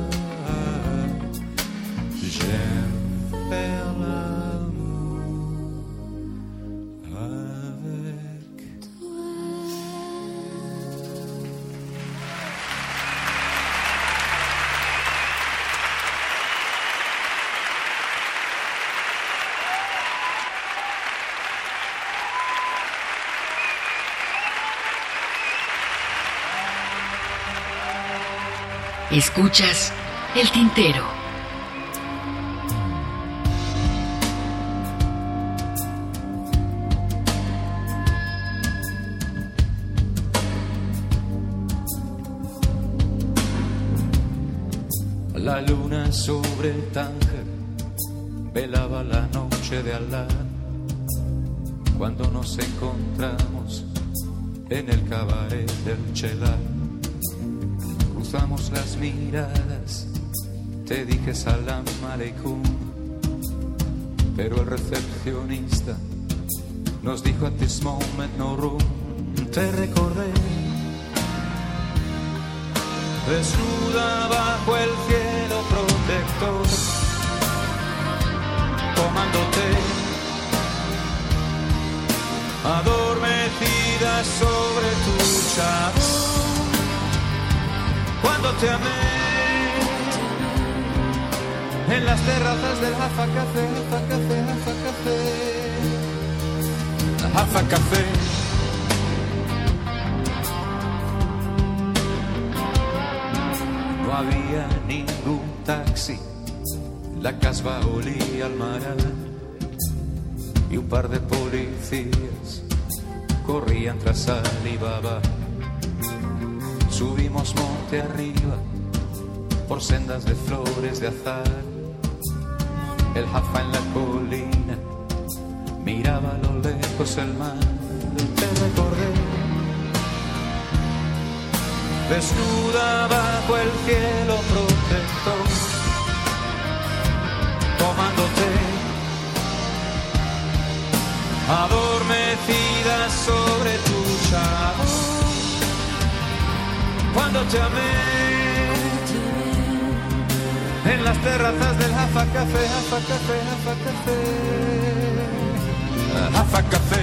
j'aime faire l'amour avec toi. Escuchas El Tintero. La luna sobre el Tánger velaba la noche de Alá, cuando nos encontramos en el cabaret del Chelar. Cruzamos las miradas, te dije salam aleikum, pero el recepcionista nos dijo at this moment no room. Te recordé desnuda bajo el cielo protector, tomándote, adormecida sobre tu chabón. Cuando te amé en las terrazas del Jaffa Café, Jaffa Café, Jaffa Café, Jaffa Café. No había ningún taxi, la casba olía al mar y un par de policías corrían tras Alibaba. Subimos monte arriba por sendas de flores de azar. El Jaffa en la colina miraba a lo lejos el mar. Te recordé desnuda bajo el cielo protector, tomándote, adormecida sobre tu chavo. Cuando te amé en las terrazas del Jaffa Café, Jaffa Café, Jaffa Café, Jaffa Café.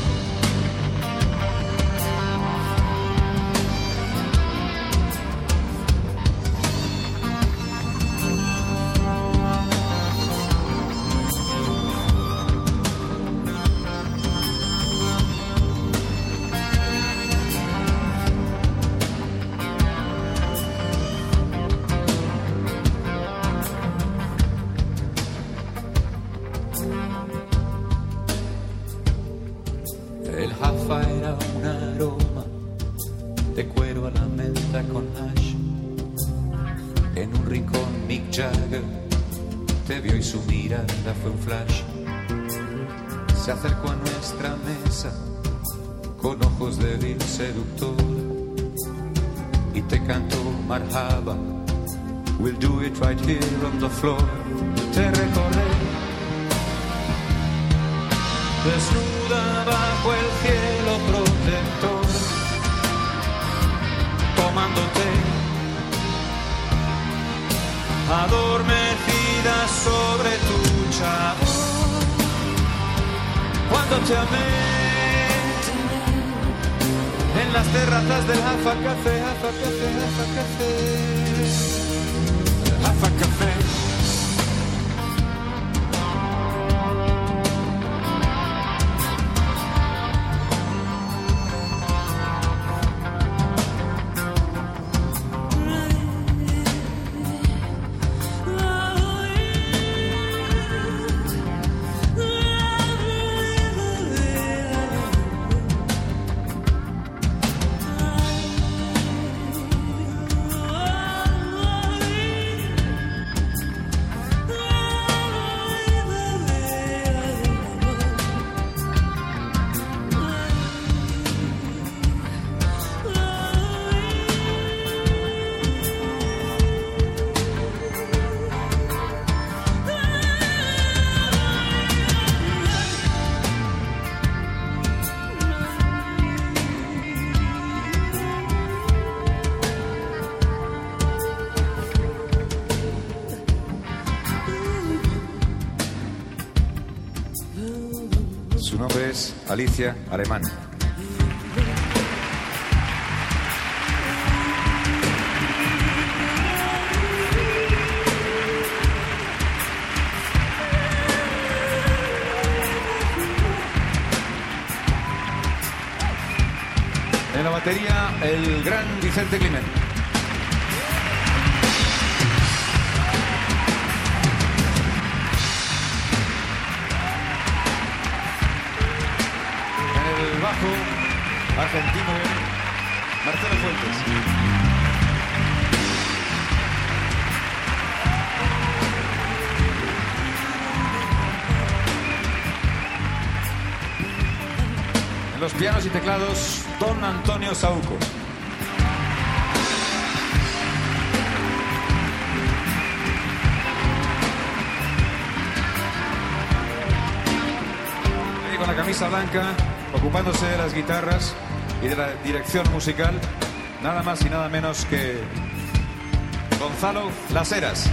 Fue un flash, se acercó a nuestra mesa con ojos de vil seductor y te cantó Marhaba, we'll do it right here on the floor. Te recordé desnuda bajo el cielo protector, tomándote adormecida sobre tu chavo. Cuando te amé en las terrazas del Jaffa Café, Jaffa Café, Jaffa Café, Jaffa Café. Su nombre es Alicia Alemán. En la batería, el gran Vicente Climent. Argentino Marcelo Fuentes. En los pianos y teclados, don Antonio Saúco. Y con la camisa blanca, ocupándose de las guitarras y de la dirección musical, nada más y nada menos que Gonzalo Las Heras.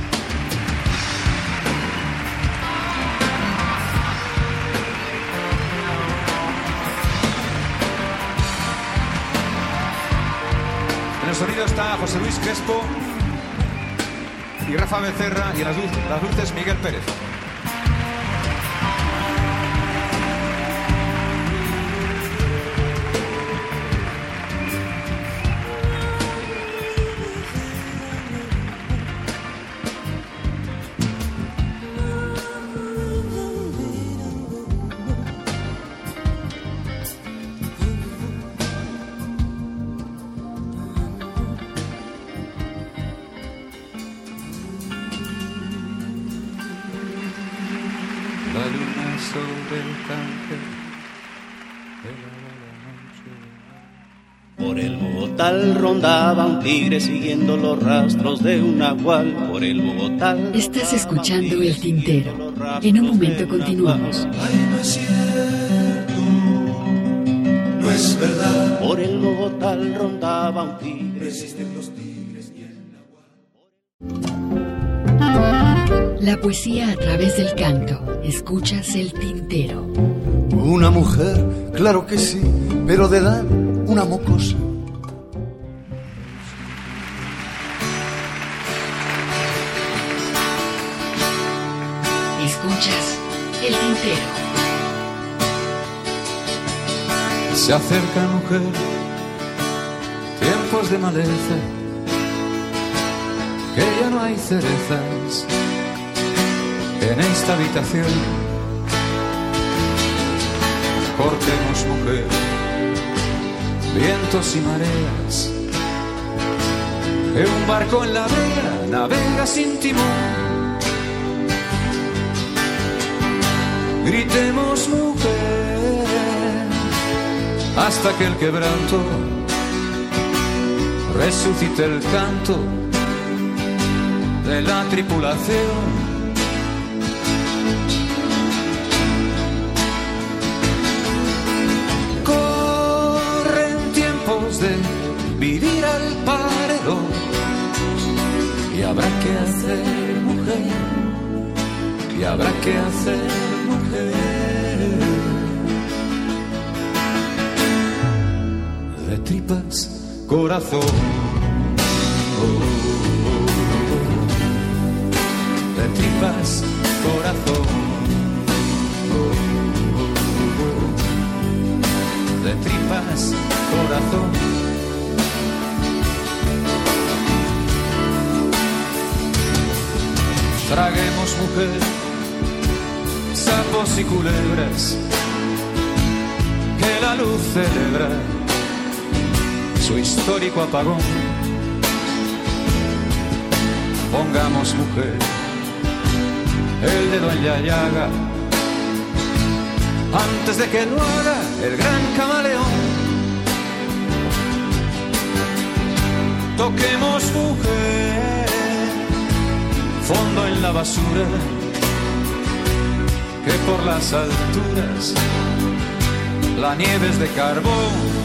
En el sonido está José Luis Crespo y Rafa Becerra, y en las luces Miguel Pérez. La luna sobre el canje de la noche. Por el Bogotá rondaba un tigre siguiendo los rastros de un nahual. Por el Bogotá. Estás escuchando El Tintero. En un momento continuamos. Ay, no es cierto. no es verdad. Por el Nogotal rondaba un tigre. Resisten los tigres y el La poesía a través del canto. Escuchas el tintero. Una mujer, claro que sí, pero de edad una mocosa. Escuchas el tintero. Se acerca, mujer, tiempos de maleza, que ya no hay cerezas en esta habitación. Cortemos, mujer, vientos y mareas, que un barco en la vela navega sin timón. Gritemos, mujer, hasta que el quebranto resucite el canto de la tripulación. Corren tiempos de vivir al paredón y habrá que hacer, mujer, y habrá que hacer, mujer. De tripas, corazón, de tripas, corazón, de tripas, corazón. Traguemos, mujer, sapos y culebras, que la luz celebra su histórico apagón. Pongamos, mujer, el dedo en la llaga antes de que lo haga el gran camaleón. Toquemos, mujer, fondo en la basura, que por las alturas la nieve es de carbón.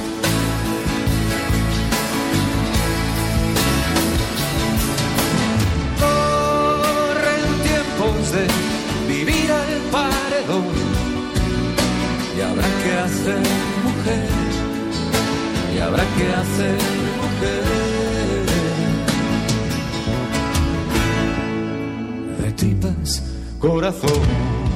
De vivir al paredón y habrá que hacer, mujer, y habrá que hacer, mujer. De tripas, corazón,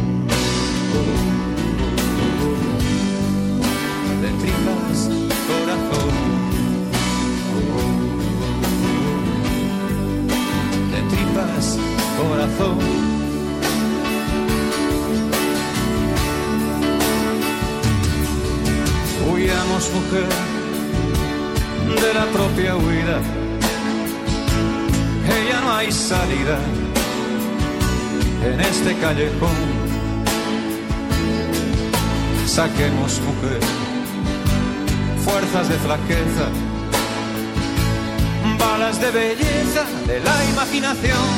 de tripas, corazón, de tripas, corazón. Huyamos, mujer, de la propia huida, que ya no hay salida en este callejón. Saquemos, mujer, fuerzas de flaqueza, balas de belleza de la imaginación.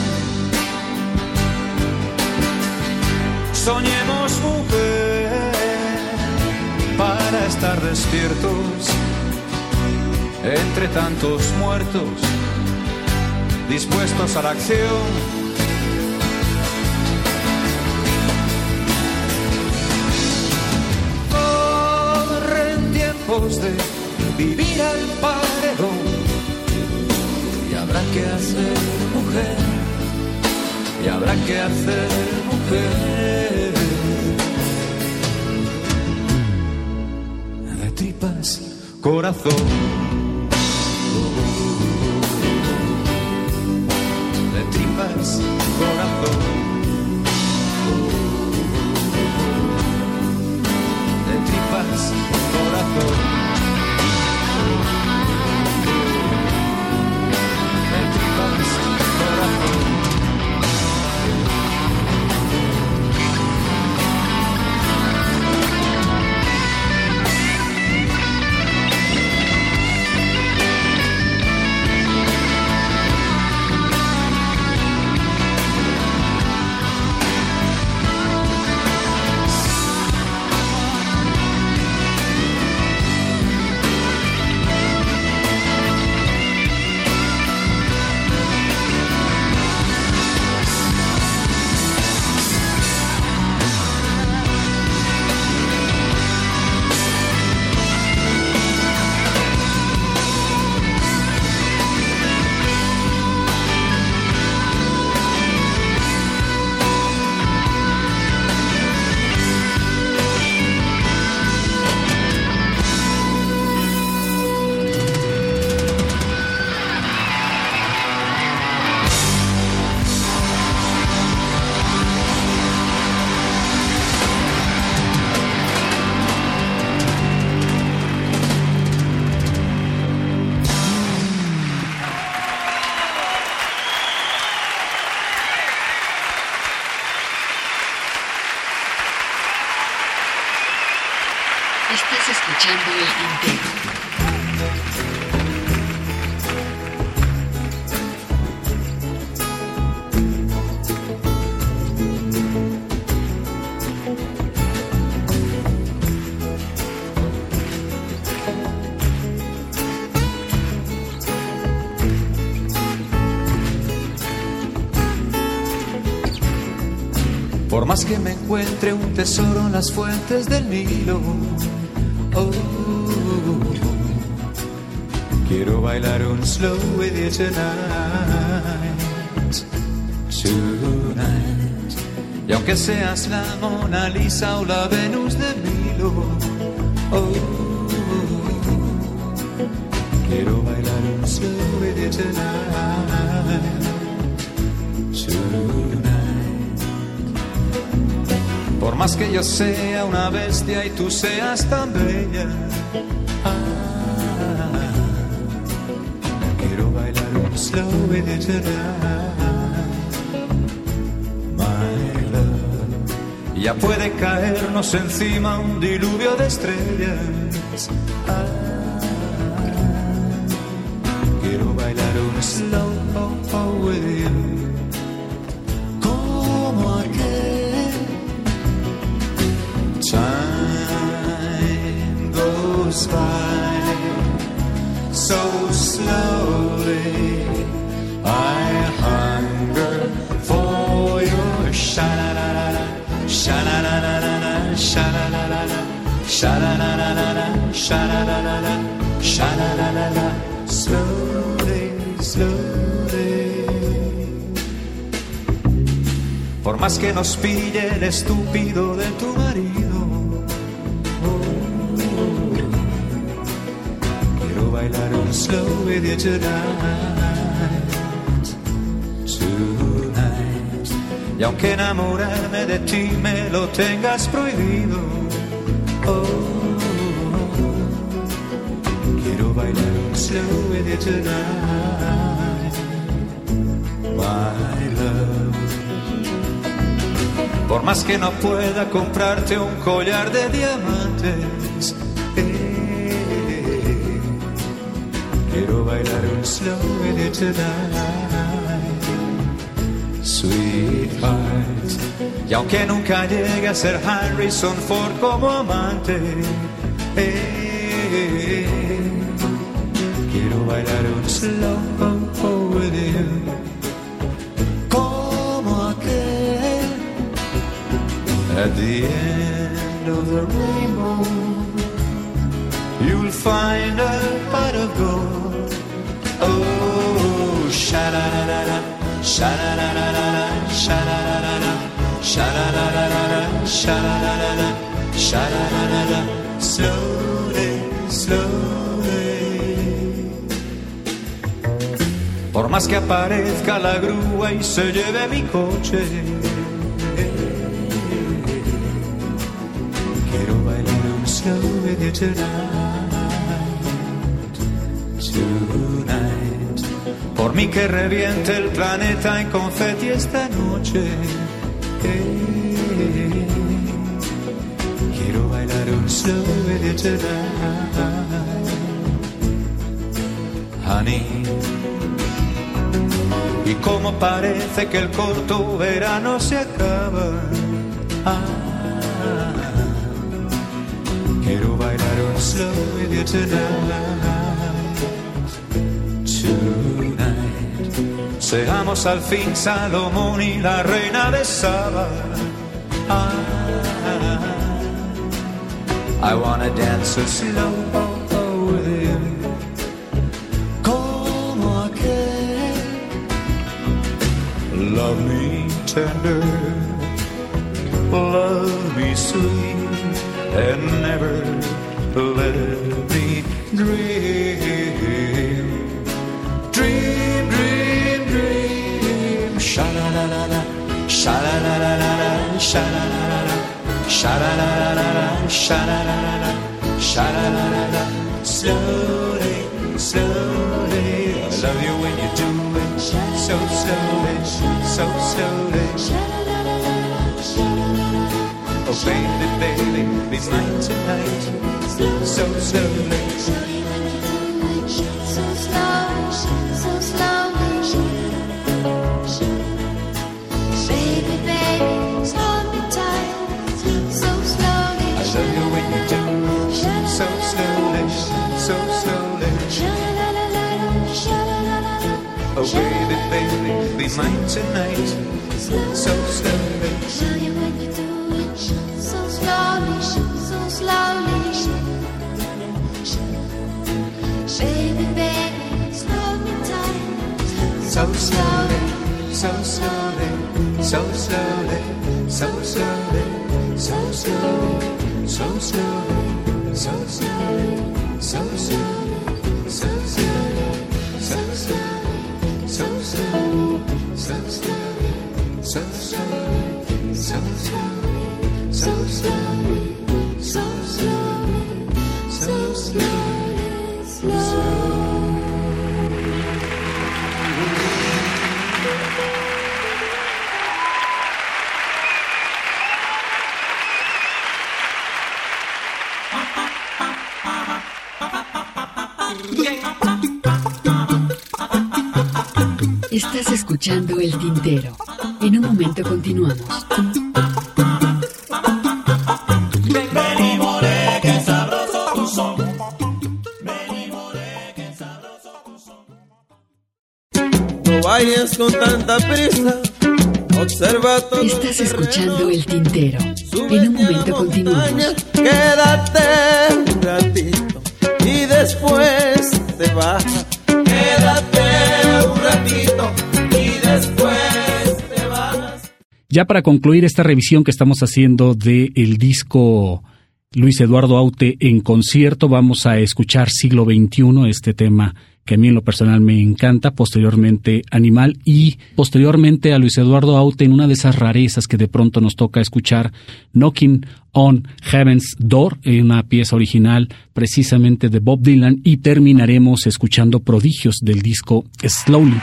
Soñemos, mujer, para estar despiertos entre tantos muertos, dispuestos a la acción. Corren tiempos de vivir al paredón y habrá que hacer, mujer, y habrá que hacer, mujer. Tripas, corazón, de tripas, corazón, de tripas, corazón, de tripas, corazón. escuchando El Tintero. Por más que me encuentre un tesoro en las fuentes del Nilo, oh, quiero bailar un slow with you tonight, tonight. Y aunque seas la Mona Lisa o la Venus de Milo, oh, quiero bailar un slow with you tonight, tonight. Por más que yo sea una bestia y tú seas tan bella, quiero bailar un slow with you tonight, my love. Ya puede caernos encima un diluvio de estrellas, quiero bailar un slow with you. Como aquel time goes by so slowly, I hunger for your sha-la-la-la-la, sha-la-la-la-la, sha-la-la-la-la, sha-la-la-la-la, sha-la-la-la-la, sha-la-la-la-la, slowly, slowly. Por más que nos pille el estúpido de tu marido, quiero bailar un slow with you tonight, tonight. Y aunque enamorarme de ti me lo tengas prohibido, oh, quiero bailar un slow with you tonight, my love. Por más que no pueda comprarte un collar de diamantes, quiero bailar un slow with you tonight, sweetheart. Y aunque nunca llegue a ser Harrison Ford como amante, quiero bailar un slow with you. Como aquel at the end of the rainbow, you'll find a pot of gold. Oh, sha-la-la-la-la, sha-la-la-la-la, sha-la-la-la-la, sha-la-la-la-la, sha-la-la-la-la, sha-la-la-la-la, slowly, slowly. Por más que aparezca la grúa y se lleve mi coche, slow with you tonight, tonight. Por mí que reviente el planeta en confeti esta noche, quiero bailar un slow with you tonight, honey. Y como parece que el corto verano se acaba, quiero bailar un slow with you tonight, tonight. Seamos al fin Salomón y la reina de Saba. I wanna dance so slow with you. Como aquel, love me tender, love me sweet, and never let me dream, dream, dream, dream. Sha-la-la-la-la, sha-la-la-la-la, sha-la-la-la-la, sha-la-la-la-la, sha-la-la-la-la, sha-la-la-la-la. Slowly, slowly, I love you when you do it so slowly, so slowly. Oh baby, baby, be mine tonight. So slowly. So slowly, so slowly. Baby, baby, hold me tight. So slowly. I love you when you do. So slowly, so slowly. Oh baby, baby, be mine tonight. So slowly. Love you when you do it. So slowly, so slowly. Baby, baby, hold me tight. So slowly, so slowly, so slowly, so slowly, so slowly, so slowly, so slowly, so slowly, so slowly, so slowly, so slowly, so slowly, so slowly, so slowly, so slowly, so slowly, so slowly, Estás escuchando El Tintero. En un momento continuamos. Vení, more, que sabroso tu son. Vení, more, que sabroso tu son. No vayas con tanta prisa. Observa todo. Estás escuchando El Tintero. En un momento continuamos. Quédate un ratito y después te vas. Quédate un ratito y después te vas. Ya para concluir esta revisión que estamos haciendo del disco Luis Eduardo Aute en concierto, vamos a escuchar Siglo XXI, este tema que a mí en lo personal me encanta, posteriormente Animal y posteriormente a Luis Eduardo Aute en una de esas rarezas que de pronto nos toca escuchar, Knocking on Heaven's Door, una pieza original precisamente de Bob Dylan, y terminaremos escuchando Prodigios del disco Slowly.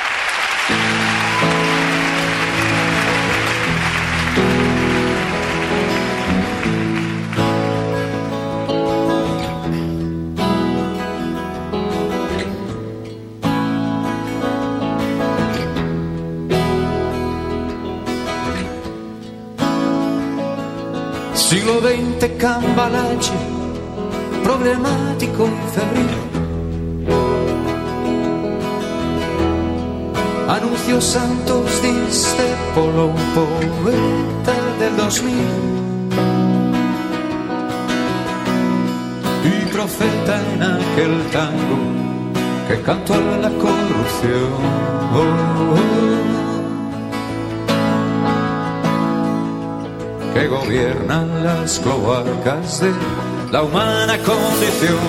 Siglo XX cambalache, problematico y febril. Anuncios santos diste Polo, un poeta del 2000. Y profeta en aquel tango que cantó a la corrupción. Que gobiernan las cloacas de la humana condición.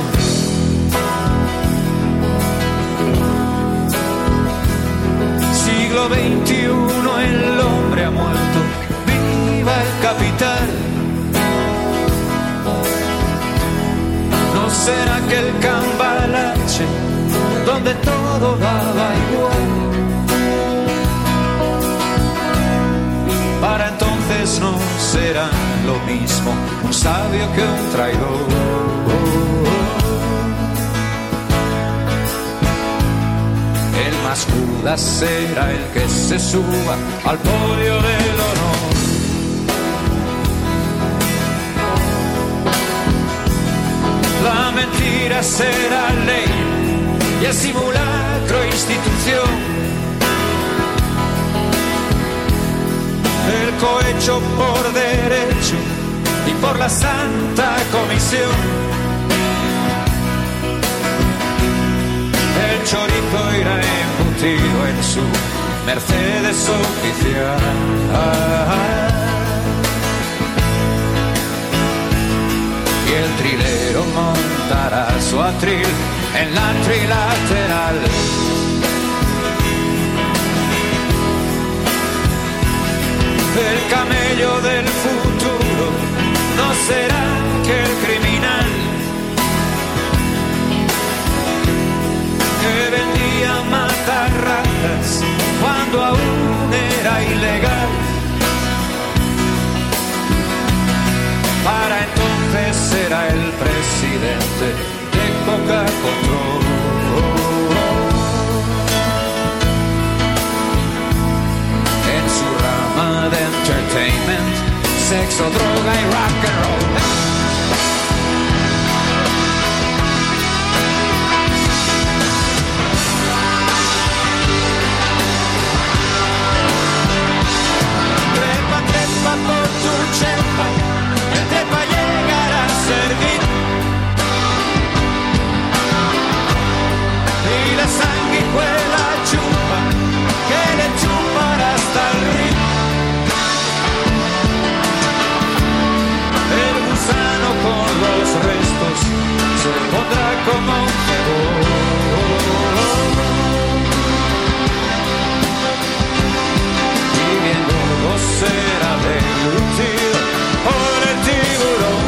Siglo XXI, el hombre ha muerto, viva el capital. ¿No será que el cambalache, donde todo daba igual? Para entonces no será lo mismo un sabio que un traidor. El más Judas será el que se suba al podio del honor. La mentira será ley y el simulacro institución. El cohecho por derecho y por la santa comisión. El chorizo irá embutido en su Mercedes oficial. Y el trilero montará su atril en la trilateral. El camello del futuro no será que el criminal que vendía matarratas cuando aún era ilegal. entertainment, sexo, droga y rock and roll. Trepa por tu chepa, el trepa llegará a servir. Y la sanguijuela chupa, que le chupará hasta el río. El gusano con los restos se pondrá como un fervor. Y bien gordo será deglutido por el tiburón.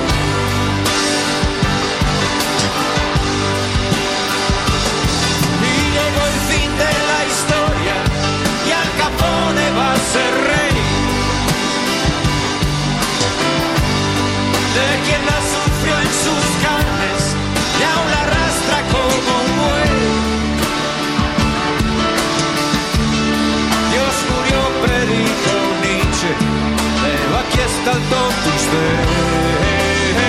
Y llegó el fin de la historia y Al Capone va a ser rey. De quien la sufrió en sus carnes y aún la arrastra como un buey. Dios murió, predicó Nietzsche, pero aquí está el Opus Dei,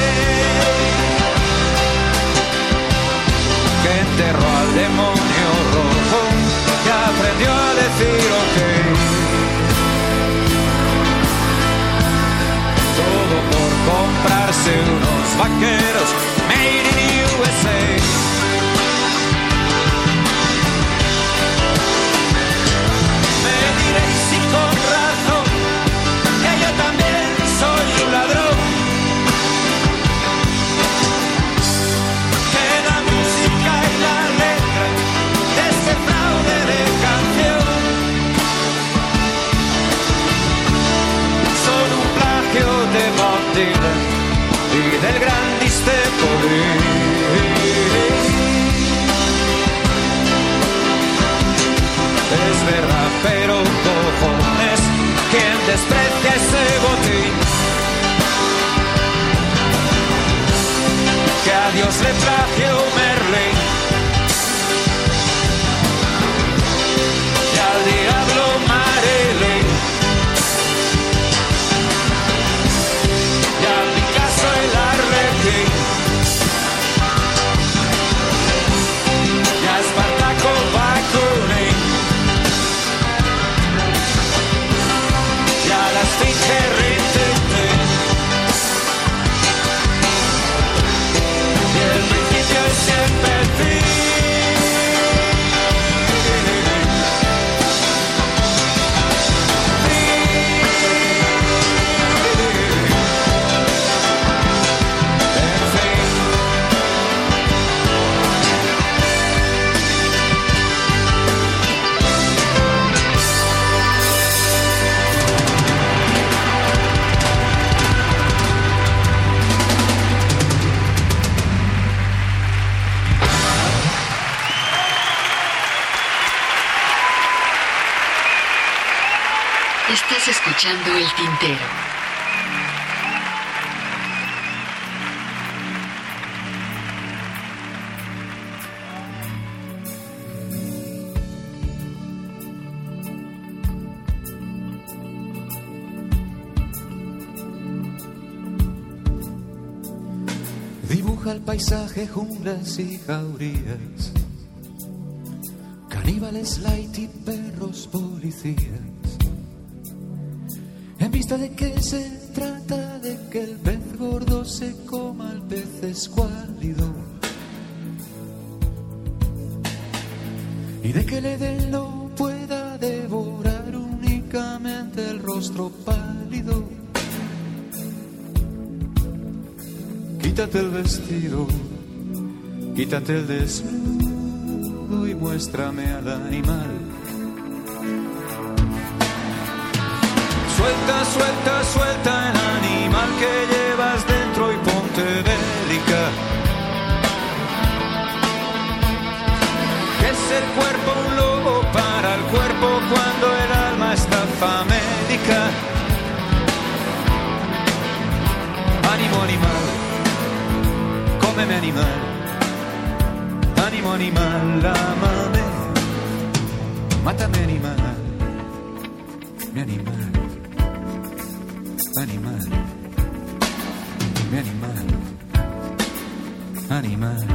que enterró al demonio rojo y aprendió a decir ok. Todo por comprarse unos vaqueros made in USA. Me diréis si con razón que yo también soy un ladrón, que la música y la letra de este fraude de canción son un plagio de Bob Dylan y del gran Distepoli. Es verdad, pero cojones, quien desprecia ese botín, que a Dios le plagió Merlín y al diablo Marilyn y al Picasso el Arlequín y a Espartaco Bakunin y a la Esfinge Rintintín. Y el principio es siempre el fin. Estás escuchando El Tintero. Dibuja el paisaje, junglas y jaurías, caníbales light y perros policías. En vista de que se trata de que el pez gordo se coma al pez escuálido y de que el Edén lo pueda devorar únicamente el rostro pálido. Quítate el vestido, quítate el desnudo y muéstrame al animal. Suelta, suelta, suelta el animal que llevas dentro y ponte bélica. Que es el cuerpo un lobo para el cuerpo cuando el alma está famélica. Ánimo animal, cómeme animal. Ánimo animal, ámame. Mátame animal, mi animal. animal, mi animal, animal.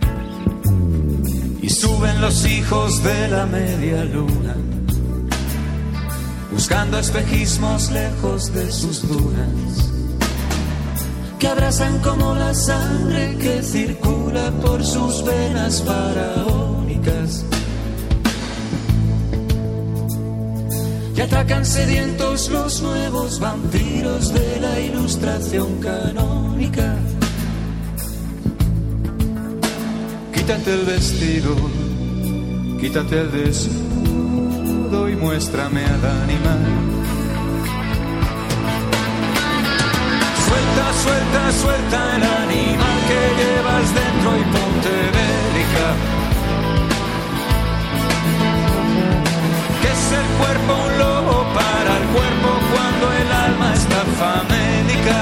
Y suben los hijos de la media luna, buscando espejismos lejos de sus dunas, que abrazan como la sangre que circula por sus venas faraónicas, y atracan sedientos los nuevos vampiros de la ilustración canónica. Quítate el vestido, quítate el desnudo y muéstrame al animal. Suelta, suelta, suelta el animal que llevas dentro y ponte bélica. Que es el cuerpo un lobo para el cuerpo cuando el alma está famélica.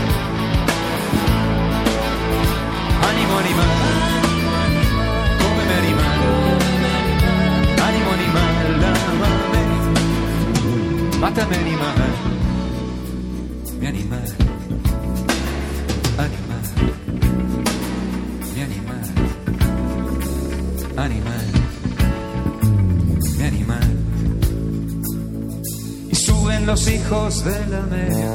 Ánimo animal, cómeme animal, ánimo animal, ámame, mátame animal, mi animal. Animal, mi animal, animal, mi animal. Y suben los hijos de la media.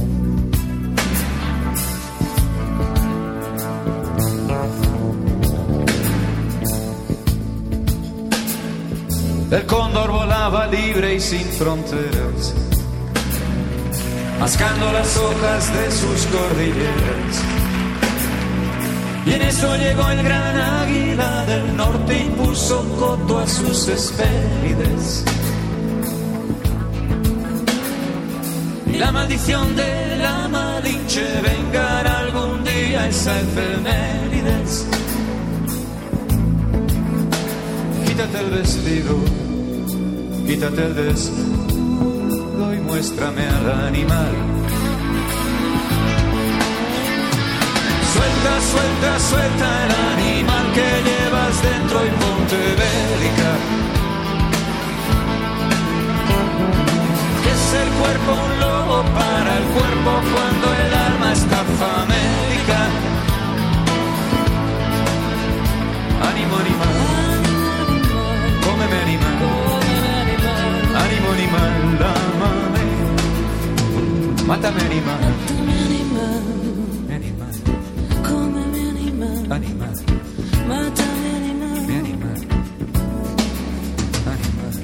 El cóndor volaba libre y sin fronteras, mascando las hojas de sus cordilleras. Y en eso llegó el gran águila del norte y puso coto a sus hespérides. Y la maldición de la Malinche vengará algún día esa efemérides. Quítate el vestido, quítate el desnudo y muéstrame al animal. Suelta, suelta, suelta el animal que llevas dentro y ponte bélica. Que es el cuerpo un lobo para el cuerpo cuando el alma está famélica. Ánimo animal, cómeme animal, ánimo animal, ámame, mátame animal, mi animal, cómeme animal, animal, mátame animal, mi animal, animal,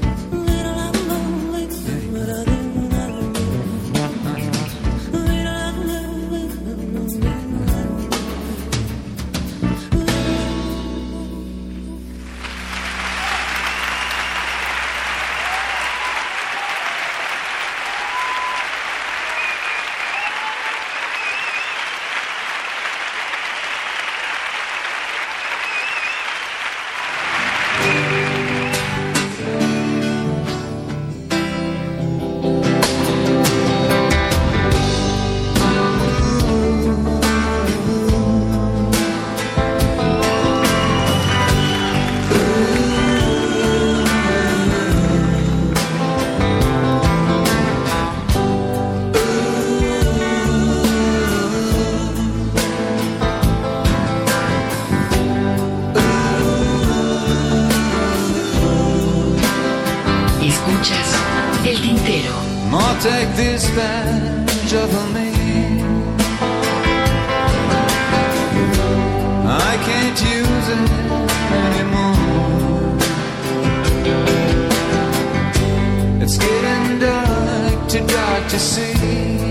take this badge of me. I can't use it anymore. It's getting dark, too dark to see.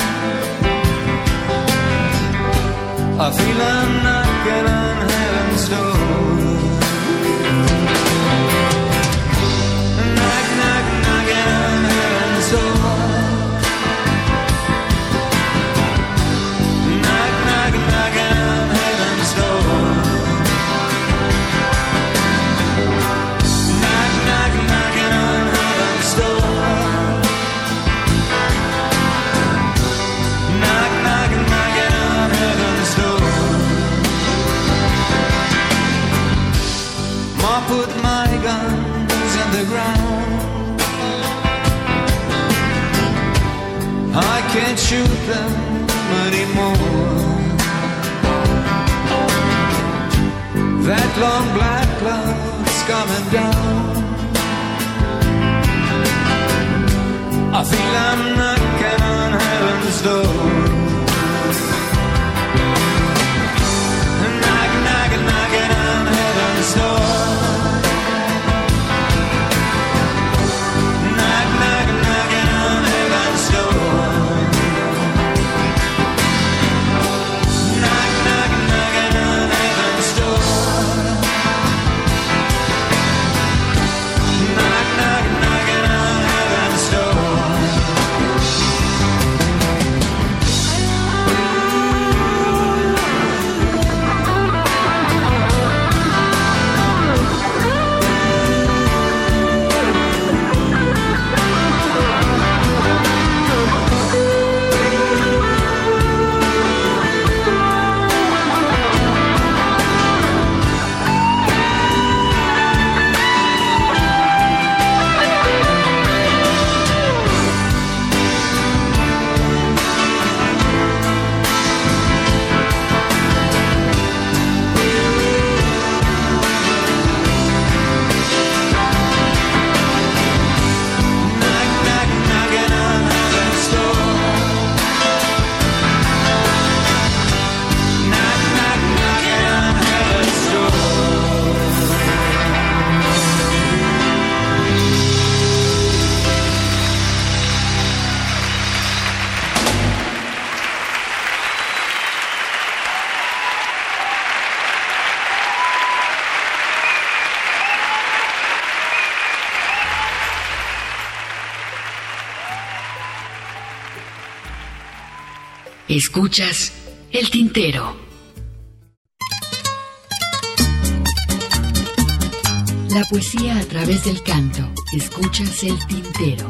I feel I'm knocking on heaven's door. Knock, knock, knocking on heaven's door. can't shoot them anymore. That long black cloud's coming down. I feel I'm knocking on heaven's door. Knocking on heaven's door. Knocking on heaven's door. Knocking on heaven's door. Knocking on heaven's door. Escuchas El Tintero. La poesía a través del canto. Escuchas El Tintero.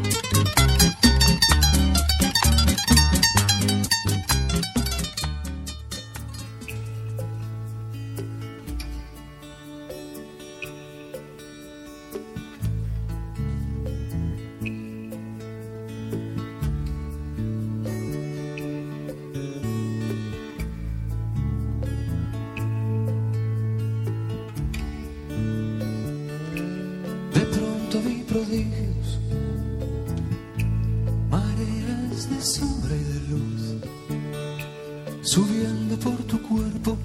Mareas de sombra y de luz subiendo por tu cuerpo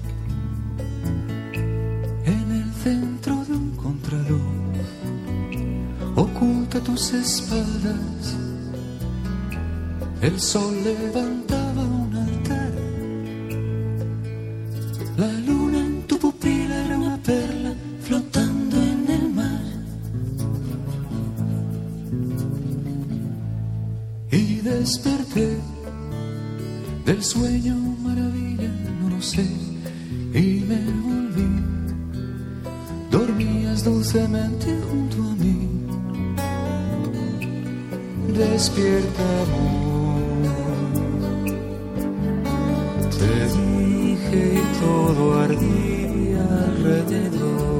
en el centro de un contraluz. Oculta tus espaldas, el sol levantaba un altar. La luna en tu pupila era una perla flotando en el mar. Y desperté del sueño maravilla, no lo sé, y me volví. Dormías dulcemente junto a mí. Despierta, amor, te dije y todo ardía alrededor.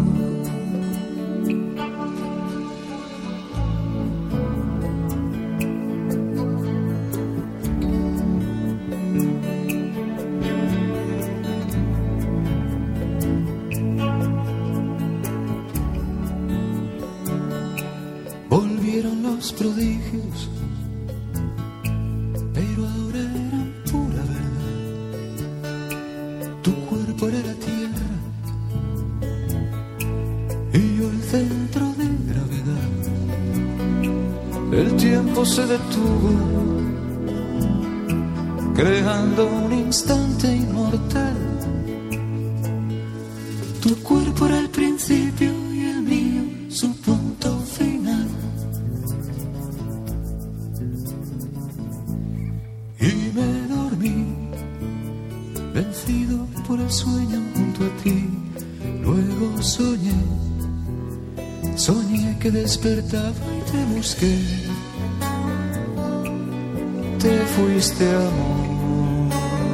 Volvieron los prodigios, pero ahora eran pura verdad. Tu cuerpo era la tierra y yo el centro de gravedad. El tiempo se detuvo, creando un instante inmortal. Tu cuerpo era el principio y el mío su punto final. Y me dormí, vencido por el sueño junto a ti. Luego soñé que despertaba y te busqué. Te fuiste, amor,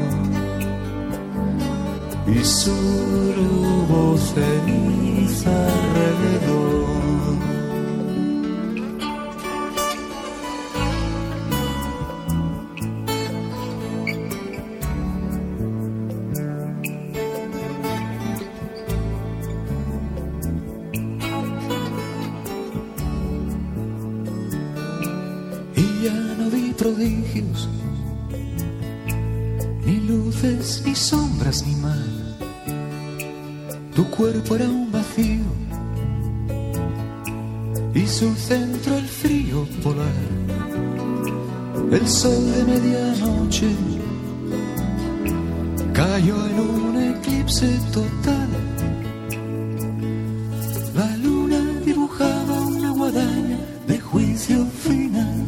y solo hubo ceniza alrededor. prodigios, ni luces, ni sombras, ni mar. Tu cuerpo era un vacío y su centro el frío polar. El sol de medianoche cayó en un eclipse total. La luna dibujaba una guadaña de juicio final.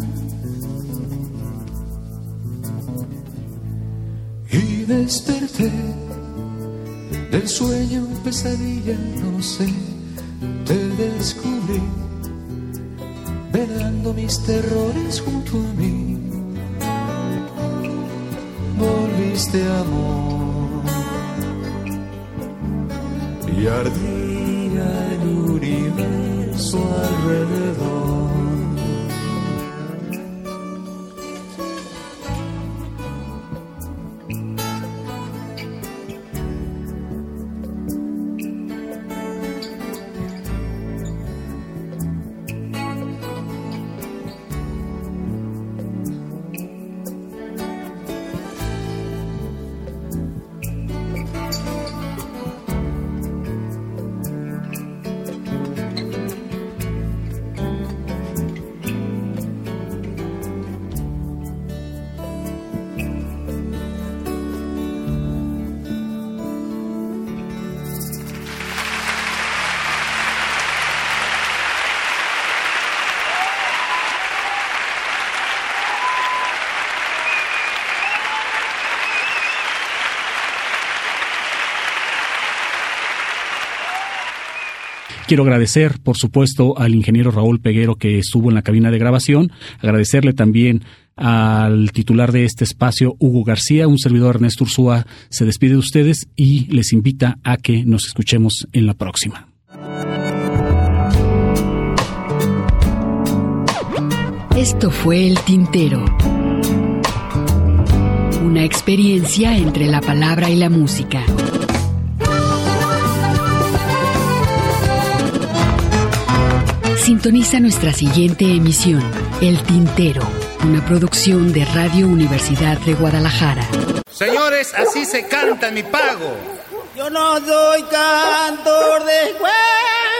Y desperté del sueño, pesadilla, no sé, te descubrí velando mis terrores junto a mí. Volviste amor y ardía el universo alrededor. Quiero agradecer, por supuesto, al ingeniero Raúl Peguero que estuvo en la cabina de grabación, agradecerle también al titular de este espacio, Hugo García. Un servidor, Ernesto Ursúa, se despide de ustedes y les invita a que nos escuchemos en la próxima. Esto fue El Tintero. Una experiencia entre la palabra y la música. Sintoniza nuestra siguiente emisión, El Tintero, una producción de Radio Universidad de Guadalajara. Señores, así se canta mi pago. Yo no soy cantor de juego.